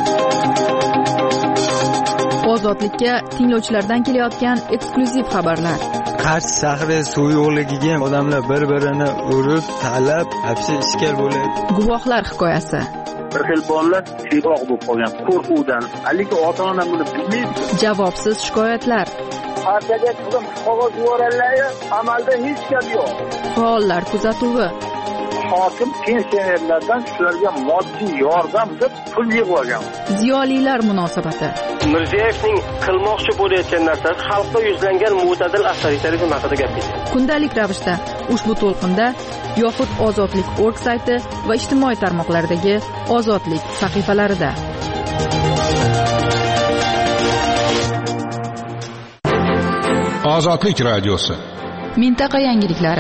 Ozodlikka tinglovchilardan kelayotgan eksklyuziv xabarlar. Qarshi shahri suv yo'qligiga odamlar bir-birini urib, talab, hapsi iskal bo'ladi. Guvohlar hikoyasi. Bir xil bolalar siyroq bo'lib qolgan qo'rquvdan. Haligi ota-ona buni bilmaydi. Javobsiz shikoyatlar. Partiyaga qizim qog'oz yuboradilar, amalda hech gap yo'q. Faollar kuzatuvi. Hokim pensionerlardan shularga moddiy yordam deb pul yig'ib olgan. Ziyolilar munosabati. Mirziyoyevning qilmoqchi bo'layotgan narsasi xalqqa yuzlangan mo'tadil avtoritarizm haqida gapirdi. Kundalik ravishda ushbu to'lqinda yoxud Ozodlik org sayti va ijtimoiy tarmoqlardagi Ozodlik sahifalarida. Ozodlik radiosi. Mintaqa yangiliklari.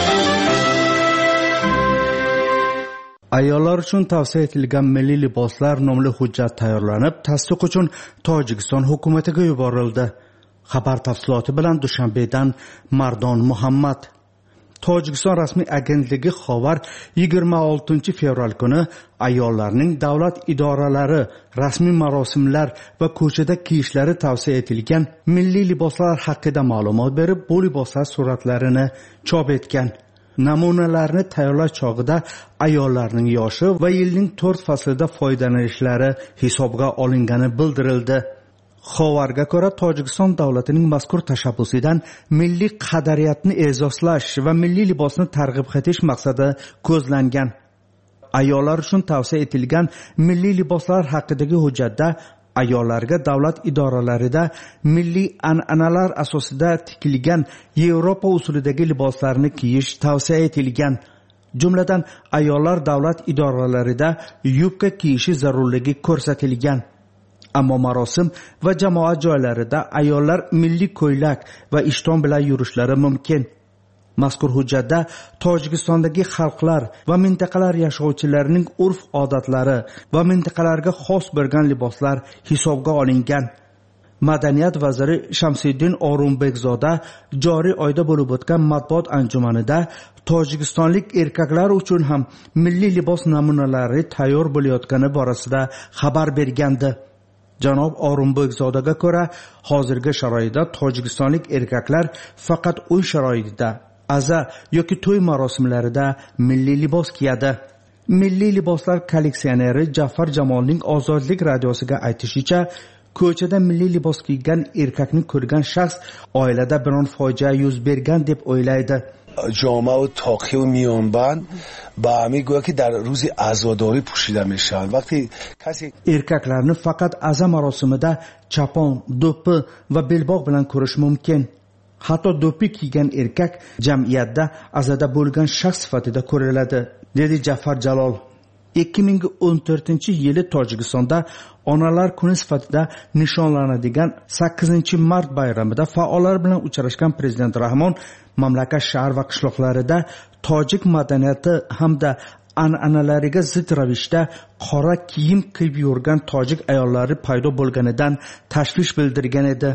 Ayollar uchun tavsiya etilgan milliy liboslar nomli hujjat tayyorlanib, tasdiq uchun Tojikiston hukumatiga yuborildi. Xabar tafsiloti bilan Dushanbedan Mardon Muhammad. Tojikiston rasmiy agentligi xabar yigirma oltinchi fevral kuni ayollarning davlat idoralari, rasmiy marosimlar va ko'chada kiyishlari tavsiya etilgan milliy liboslar haqida ma'lumot berib, bu liboslar suratlarini chop etgan. Namunalarni tayyorlash chog'ida ayollarning yoshi va yilning to'rt faslida foydalanishlari hisobga olingani bildirildi. Xabarga ko'ra, Tojikiston davlatining mazkur tashabbusidan milliy qadariyatni e'zozlash va milliy libosni targ'ib etish maqsadi ko'zlangan. Ayollar uchun tavsiya etilgan milliy liboslar haqidagi hujjatda ayollarga davlat idoralarida milliy an'analar asosida tikilgan Yevropa usulidagi liboslarni kiyish tavsiya etilgan. Jumladan, ayollar davlat idoralarida yubka kiyishi zarurligi ko'rsatilgan. Ammo marosim va jamoat joylarida ayollar milliy ko'ylak va ishton bilan yurishlari mumkin. Mazkur hujjatda Tojikistondagi xalqlar va mintaqalar yashovchilarining urf-odatlari va mintaqalarga xos bo'lgan liboslar hisobga olingan. Madaniyat vaziri Shamsiddin O'rinbekzoda joriy oyda bo'lib o'tgan matbuot anjumanida tojikistonlik erkaklar uchun ham milliy libos namunalari tayyor bo'layotgani borasida xabar bergandi. Janob O'rinbekzodaga ko'ra, hozirgi sharoitda tojikistonlik erkaklar faqat uy sharoitida, aza yoki to'y marosimlarida milliy libos kiyadi. Milliy liboslar kolleksioneri Jafar Jamolning Ozodlik radiosiga aytishicha, ko'chada milliy libos kiygan erkakni ko'rgan shaxs oilada biron fojia yuz bergan deb o'ylaydi. جامعه و تاقی و میانبند با همه گویا که در روز عزاداری پوشیده میشن. وقتی کسی erkaklarni faqat aza marosimida chapon, do'ppi va belbog' bilan ko'rish mumkin. Hatto do'ppi kiygan erkak jamiyatda azada bo'lgan shaxs sifatida ko'riladi, dedi Jafar Jalol. ikki ming o'n to'rtinchi yili Tojikistonda Onalar kuni sifatida nishonlanadigan sakkizinchi mart bayramida faollar bilan uchrashgan prezident Rahmon mamlakat shahar va qishloqlarida tojik madaniyati hamda an'analariga zid ravishda qora kiyim kiyib yurgan tojik ayollari paydo bo'lganidan tashvish bildirgan edi.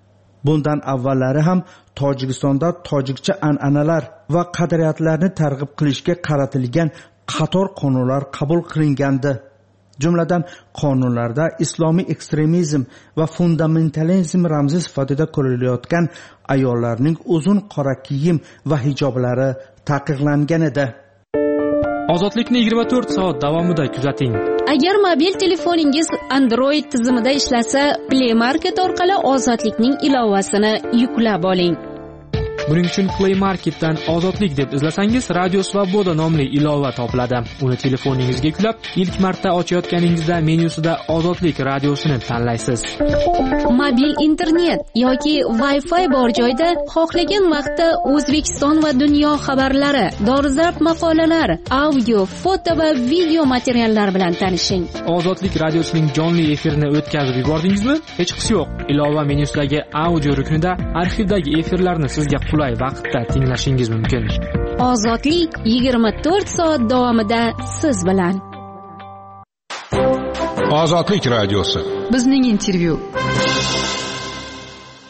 Bundan avvallari ham Tojikistonda tojikcha an'analar va qadriyatlarni targ'ib qilishga qaratilgan qator qonunlar qabul qilingandi. Jumladan, qonunlarda islomiy ekstremizm va fundamentalizm ramzi sifatida ko'rilayotgan ayollarning uzun qora kiyim va hijoblari taqiqlangan edi. Ozodlikni yigirma to'rt soat davomida kuzating. Agar mobil telefoningiz Android tizimida ishlasa, Play Market orqali Ozodlikning ilovasini yuklab oling. Buning uchun Play Marketdan Ozodlik deb izlasangiz, Radio Svoboda nomli ilova topiladi. Uni telefoningizga yuklab, ilk marta ochayotganingizda menyusida Ozodlik radiosini tanlaysiz. Mobil internet yoki Wi-Fi bor joyda xohlagan vaqtda O'zbekiston va dunyo xabarlari, dolzarb maqolalar, audio, foto va video materiallar bilan tanishing. Ozodlik radiosining jonli efirini o'tkazib yubordingizmi? Hech qisi yo'q. Ilova menyusidagi audio ruknida arxivdagi efirlarni sizga qulay vaqtda tinglashingiz mumkin. Ozodlik yigirma to'rt soat davomida siz bilan. Ozodlik radiosi. Bizning intervyu.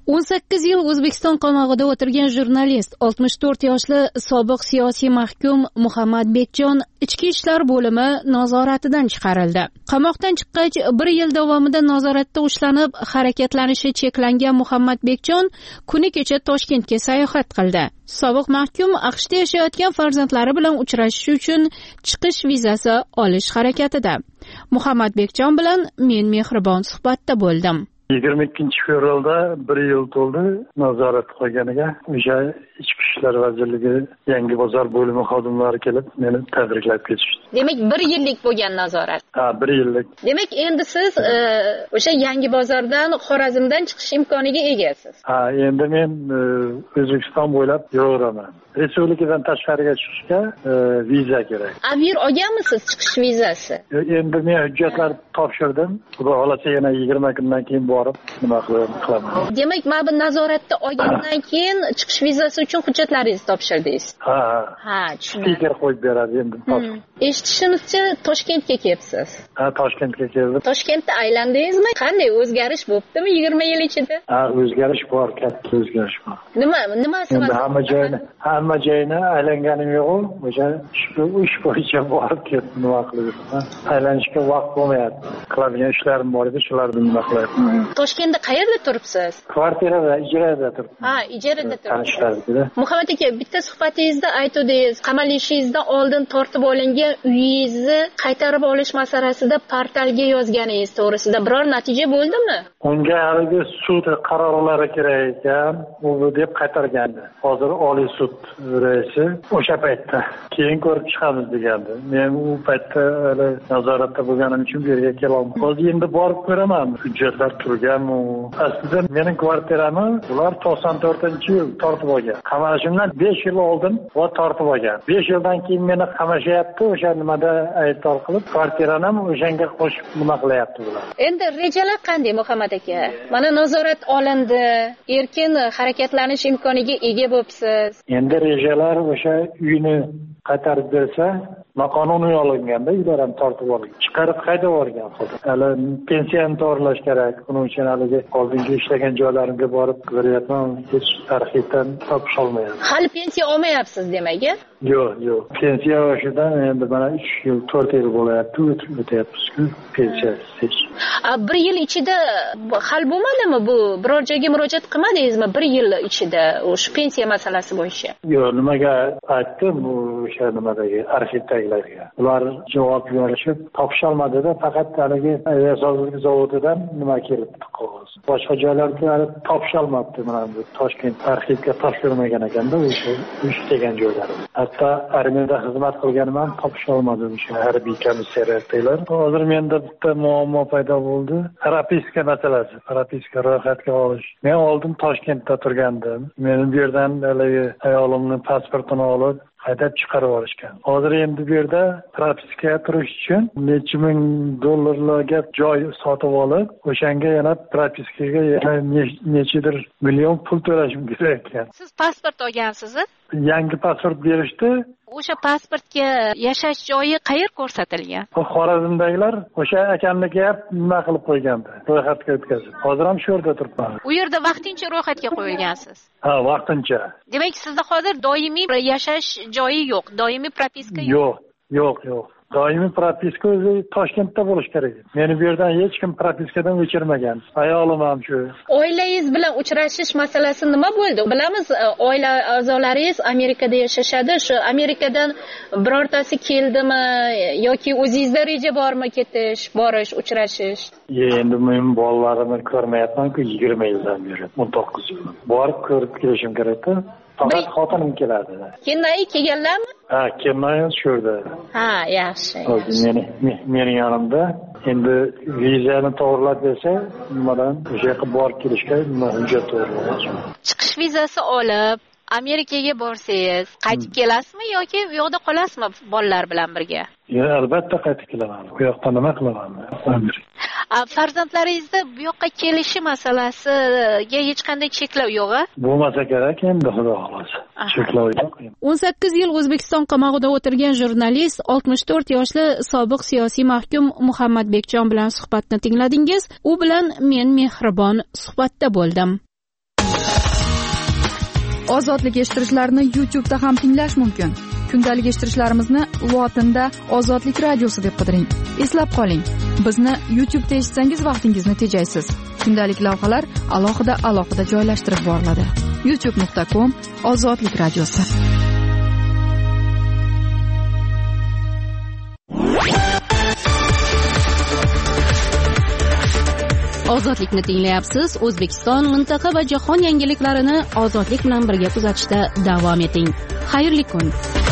o'n sakkiz yil O'zbekiston qamag'ida o'tirgan jurnalist, oltmish to'rt yoshli sobiq siyosiy mahkum Muhammad Bekjon ichki ishlar bo'limi nazoratidan chiqarildi. Qamoqdan chiqqach, bir yil davomida nazoratda ushlanib, harakatlanishi cheklangan Muhammad Bekjon kuni kecha Toshkentga sayohat qildi. Sobiq mahkum AQShda yashayotgan farzandlari bilan uchrashish uchun chiqish vizasi olish harakatida. Muhammad Bekjon bilan men mehribon suhbatda bo'ldim. yigirma ikkinchi fevralda bir yil to'ldi nazorat qilganiga. O'sha ichki ishlar vazirligi Yangi bozor bo'limi xodimlari kelib meni tabriklab ketishdi. Demak, bir yillik bo'lgan nazorat. Ha, bir yillik. Demak, endi siz e, o'sha Yangi bozordan, Xorazmdan chiqish imkoniga egasiz. Ha, endi men e, O'zbekiston bo'ylab yuraveraman. Respublikadan tashqariga chiqishga e, viza kerak. Avir olganmisiz chiqish vizasi? Endi men hujjatlar topshirdim. Xudo xolasa yana yigirma kundan keyin borib nima qilaman. Demak, mana bu nazoratda olgandan keyin chiqish vizasi uchun hujjatlaringizni topshirdingiz. Ha, ha, tushundim. Stiker qo'yib beradi endi. Eshitishimizcha Toshkentga kelibsiz. Ha, Toshkentga keldim. Toshkentda aylandingizmi? Qanday o'zgarish bo'ptimi yigirma yil ichida? Ha, o'zgarish bor, katta o'zgarish bor. Nima, nimasi endi hamma joyni, hamma joyni aylanganim yo'q, o'sha ish bo'yicha borib ketdim, nima qildim. Aylanishga vaqt bo'lmayapti. Qiladigan ishlarim bor edi, shularni nima qilyapman. Toshkentda qayerda turibsiz? Kvartirada, ijarada turibman. Ha, ijarada turibsiz. Muhammad aka, bitta suhbatingizda aytdingiz, qamalishingizdan oldin tortib olingan uyingizni qaytarib olish masalasida portalga yozganingiz to'g'risida biror natija bo'ldimi? Unga haligi sud qarorlari kerak ekan, u deb qaytargandi. Hozir Oliy sud raisi o'sha paytda keyin ko'rib chiqamiz degandi. Men u paytda hali nazoratda bo'lganim uchun bu yerga kela olmadim. Hozir endi borib ko'raman. Hujjatlar turganmi? Aslida mening kvartiramni ular to'qson to'rtinchi yil tortib olgan. Qamalishimdan besh yil oldin va tortib olgan. besh yildan keyin meni qamashyapti, o'sha nimada aybdor qilib, kvartirani ham o'shanga qo'shib nima qilyapti bular. Endi rejalar qanday Muhammad aka? Mana nazorat olindi, erkin harakatlanish imkoniga ega bo'libsiz. Endi rejalar o'sha uyni qaytarib bersa, noqonuniy olinganda uylar ham tortib olingan. Chiqarib haydab yuborgan xotin. Hali pensiyani to'g'rilash kerak. Buning uchun haligi oldingi ishlagan joylarimga borib qidiryapman, hech arxivdan topish olmayapman. Hali pensiya olmayapsiz demak, a? Yo'q, yo'q. Pensiya olishdan endi mana uch yil, to'rt yil bo'layapti, o'tyapmiz-ku pensiyasiz. A bir yil ichida hal bo'lmadimi bu? Biror joyga murojaat qilmadingizmi bir yil ichida o'sha pensiya masalasi bo'yicha? Yo'q, nimaga aytdim bu o'sha nimadagi arxivdagilarga. Ular javob berishib topisholmadi-da, faqat haligi aviasozlik zavodidan nima kelibdi qog'oz. Boshqa joylarga topisholmabdi mana bu Toshkent arxivga topshirmagan ekanda o'sha uch degan joylar. Hatto armiyada xizmat qilganim ham topisholmadim o'sha harbiy komissariyatdagilar. Hozir menda bitta muammo paydo bo'ldi. Propiska masalasi, propiska ro'yxatga olish. Men oldin Toshkentda turgandim. Meni bu yerdan haligi ayolimning pasportini olib haydab chiqarib olishgan. Hozir endi bu yerda propiskaga turish uchun necha ming dollarlarga joy sotib olib, o'shanga yana propiskaga yana nechidir million pul to'lashim kerak ekan. Siz pasport olgansiz-a? Yangi pasport berishdi. O'sha pasportga yashash joyi qayer ko'rsatilgan? Xorazmdagilar o'sha akamnikiga nima qilib qo'ygandi, ro'yxatga o'tkazib. Hozir ham shu yerda turibman. U yerda vaqtincha ro'yxatga qo'yilgansiz. Ha, vaqtincha. Demak, sizda hozir doimiy yashash joyi yo'q, doimiy propiska yo'q. Yo'q, yo'q, yo'q. Doimiy propiska o'zi Toshkentda bo'lish kerak. Meni bu yerdan hech kim propiskadan o'chirmagan. Ayolim ham shu. Oilangiz bilan uchrashish masalasi nima bo'ldi? Bilamiz, oila a'zolaringiz Amerikada yashashadi. Shu Amerikadan birortasi keldimi yoki o'zingizda reja bormi ketish, borish, uchrashish? Endi men bolalarimni ko'rmayapman-ku yigirma yildan beri, o'n to'qqiz yil. Borib ko'rib kelishim kerak-da. Faqat xotinim keladi. Kennoyi kelganlarmi? Ha, Kennoyi shu yerda. Ha, yaxshi. Meni meni yonimda. Endi vizani to'g'rilab bersa, nimadan o'sha yerga borib kelishga nima hujjat to'g'rilamoqchi. Chiqish vizasi olib Amerikaga borsangiz, qaytib kelasizmi yoki u yoqda qolasizmi bolalar bilan birga? Yo'q, albatta qaytib kelaman. Bu yoqda nima qilaman? Farzandlaringizda bu yoqqa kelishi masalasiga hech qanday cheklov yo'q-a? Bo'lmasa kerak endi xudo xolasa. Cheklov yo'q. o'n sakkiz yil O'zbekiston qamag'ida o'tirgan jurnalist, oltmish to'rt yoshli sobiq siyosiy mahkum Muhammad Bekjon bilan suhbatni tingladingiz. U bilan men mehribon suhbatda bo'ldim. Ozodlik eshittirishlarni YouTube'da ham tinglash mumkin. Kundalik eshittirishlarimizni lotinda Ozodlik radiosi deb qidiring. Eslab qoling, bizni YouTube'da eshitsangiz vaqtingizni tejaysiz. Kundalik lavhalar alohida alohida joylashtirib boriladi. youtube nuqta com Ozodlik radiosi. Ozodlikni tinglayapsiz. O'zbekiston, mintaqa va jahon yangiliklarini ozodlik bilan birga kuzatishda davom eting. Xayrli kun.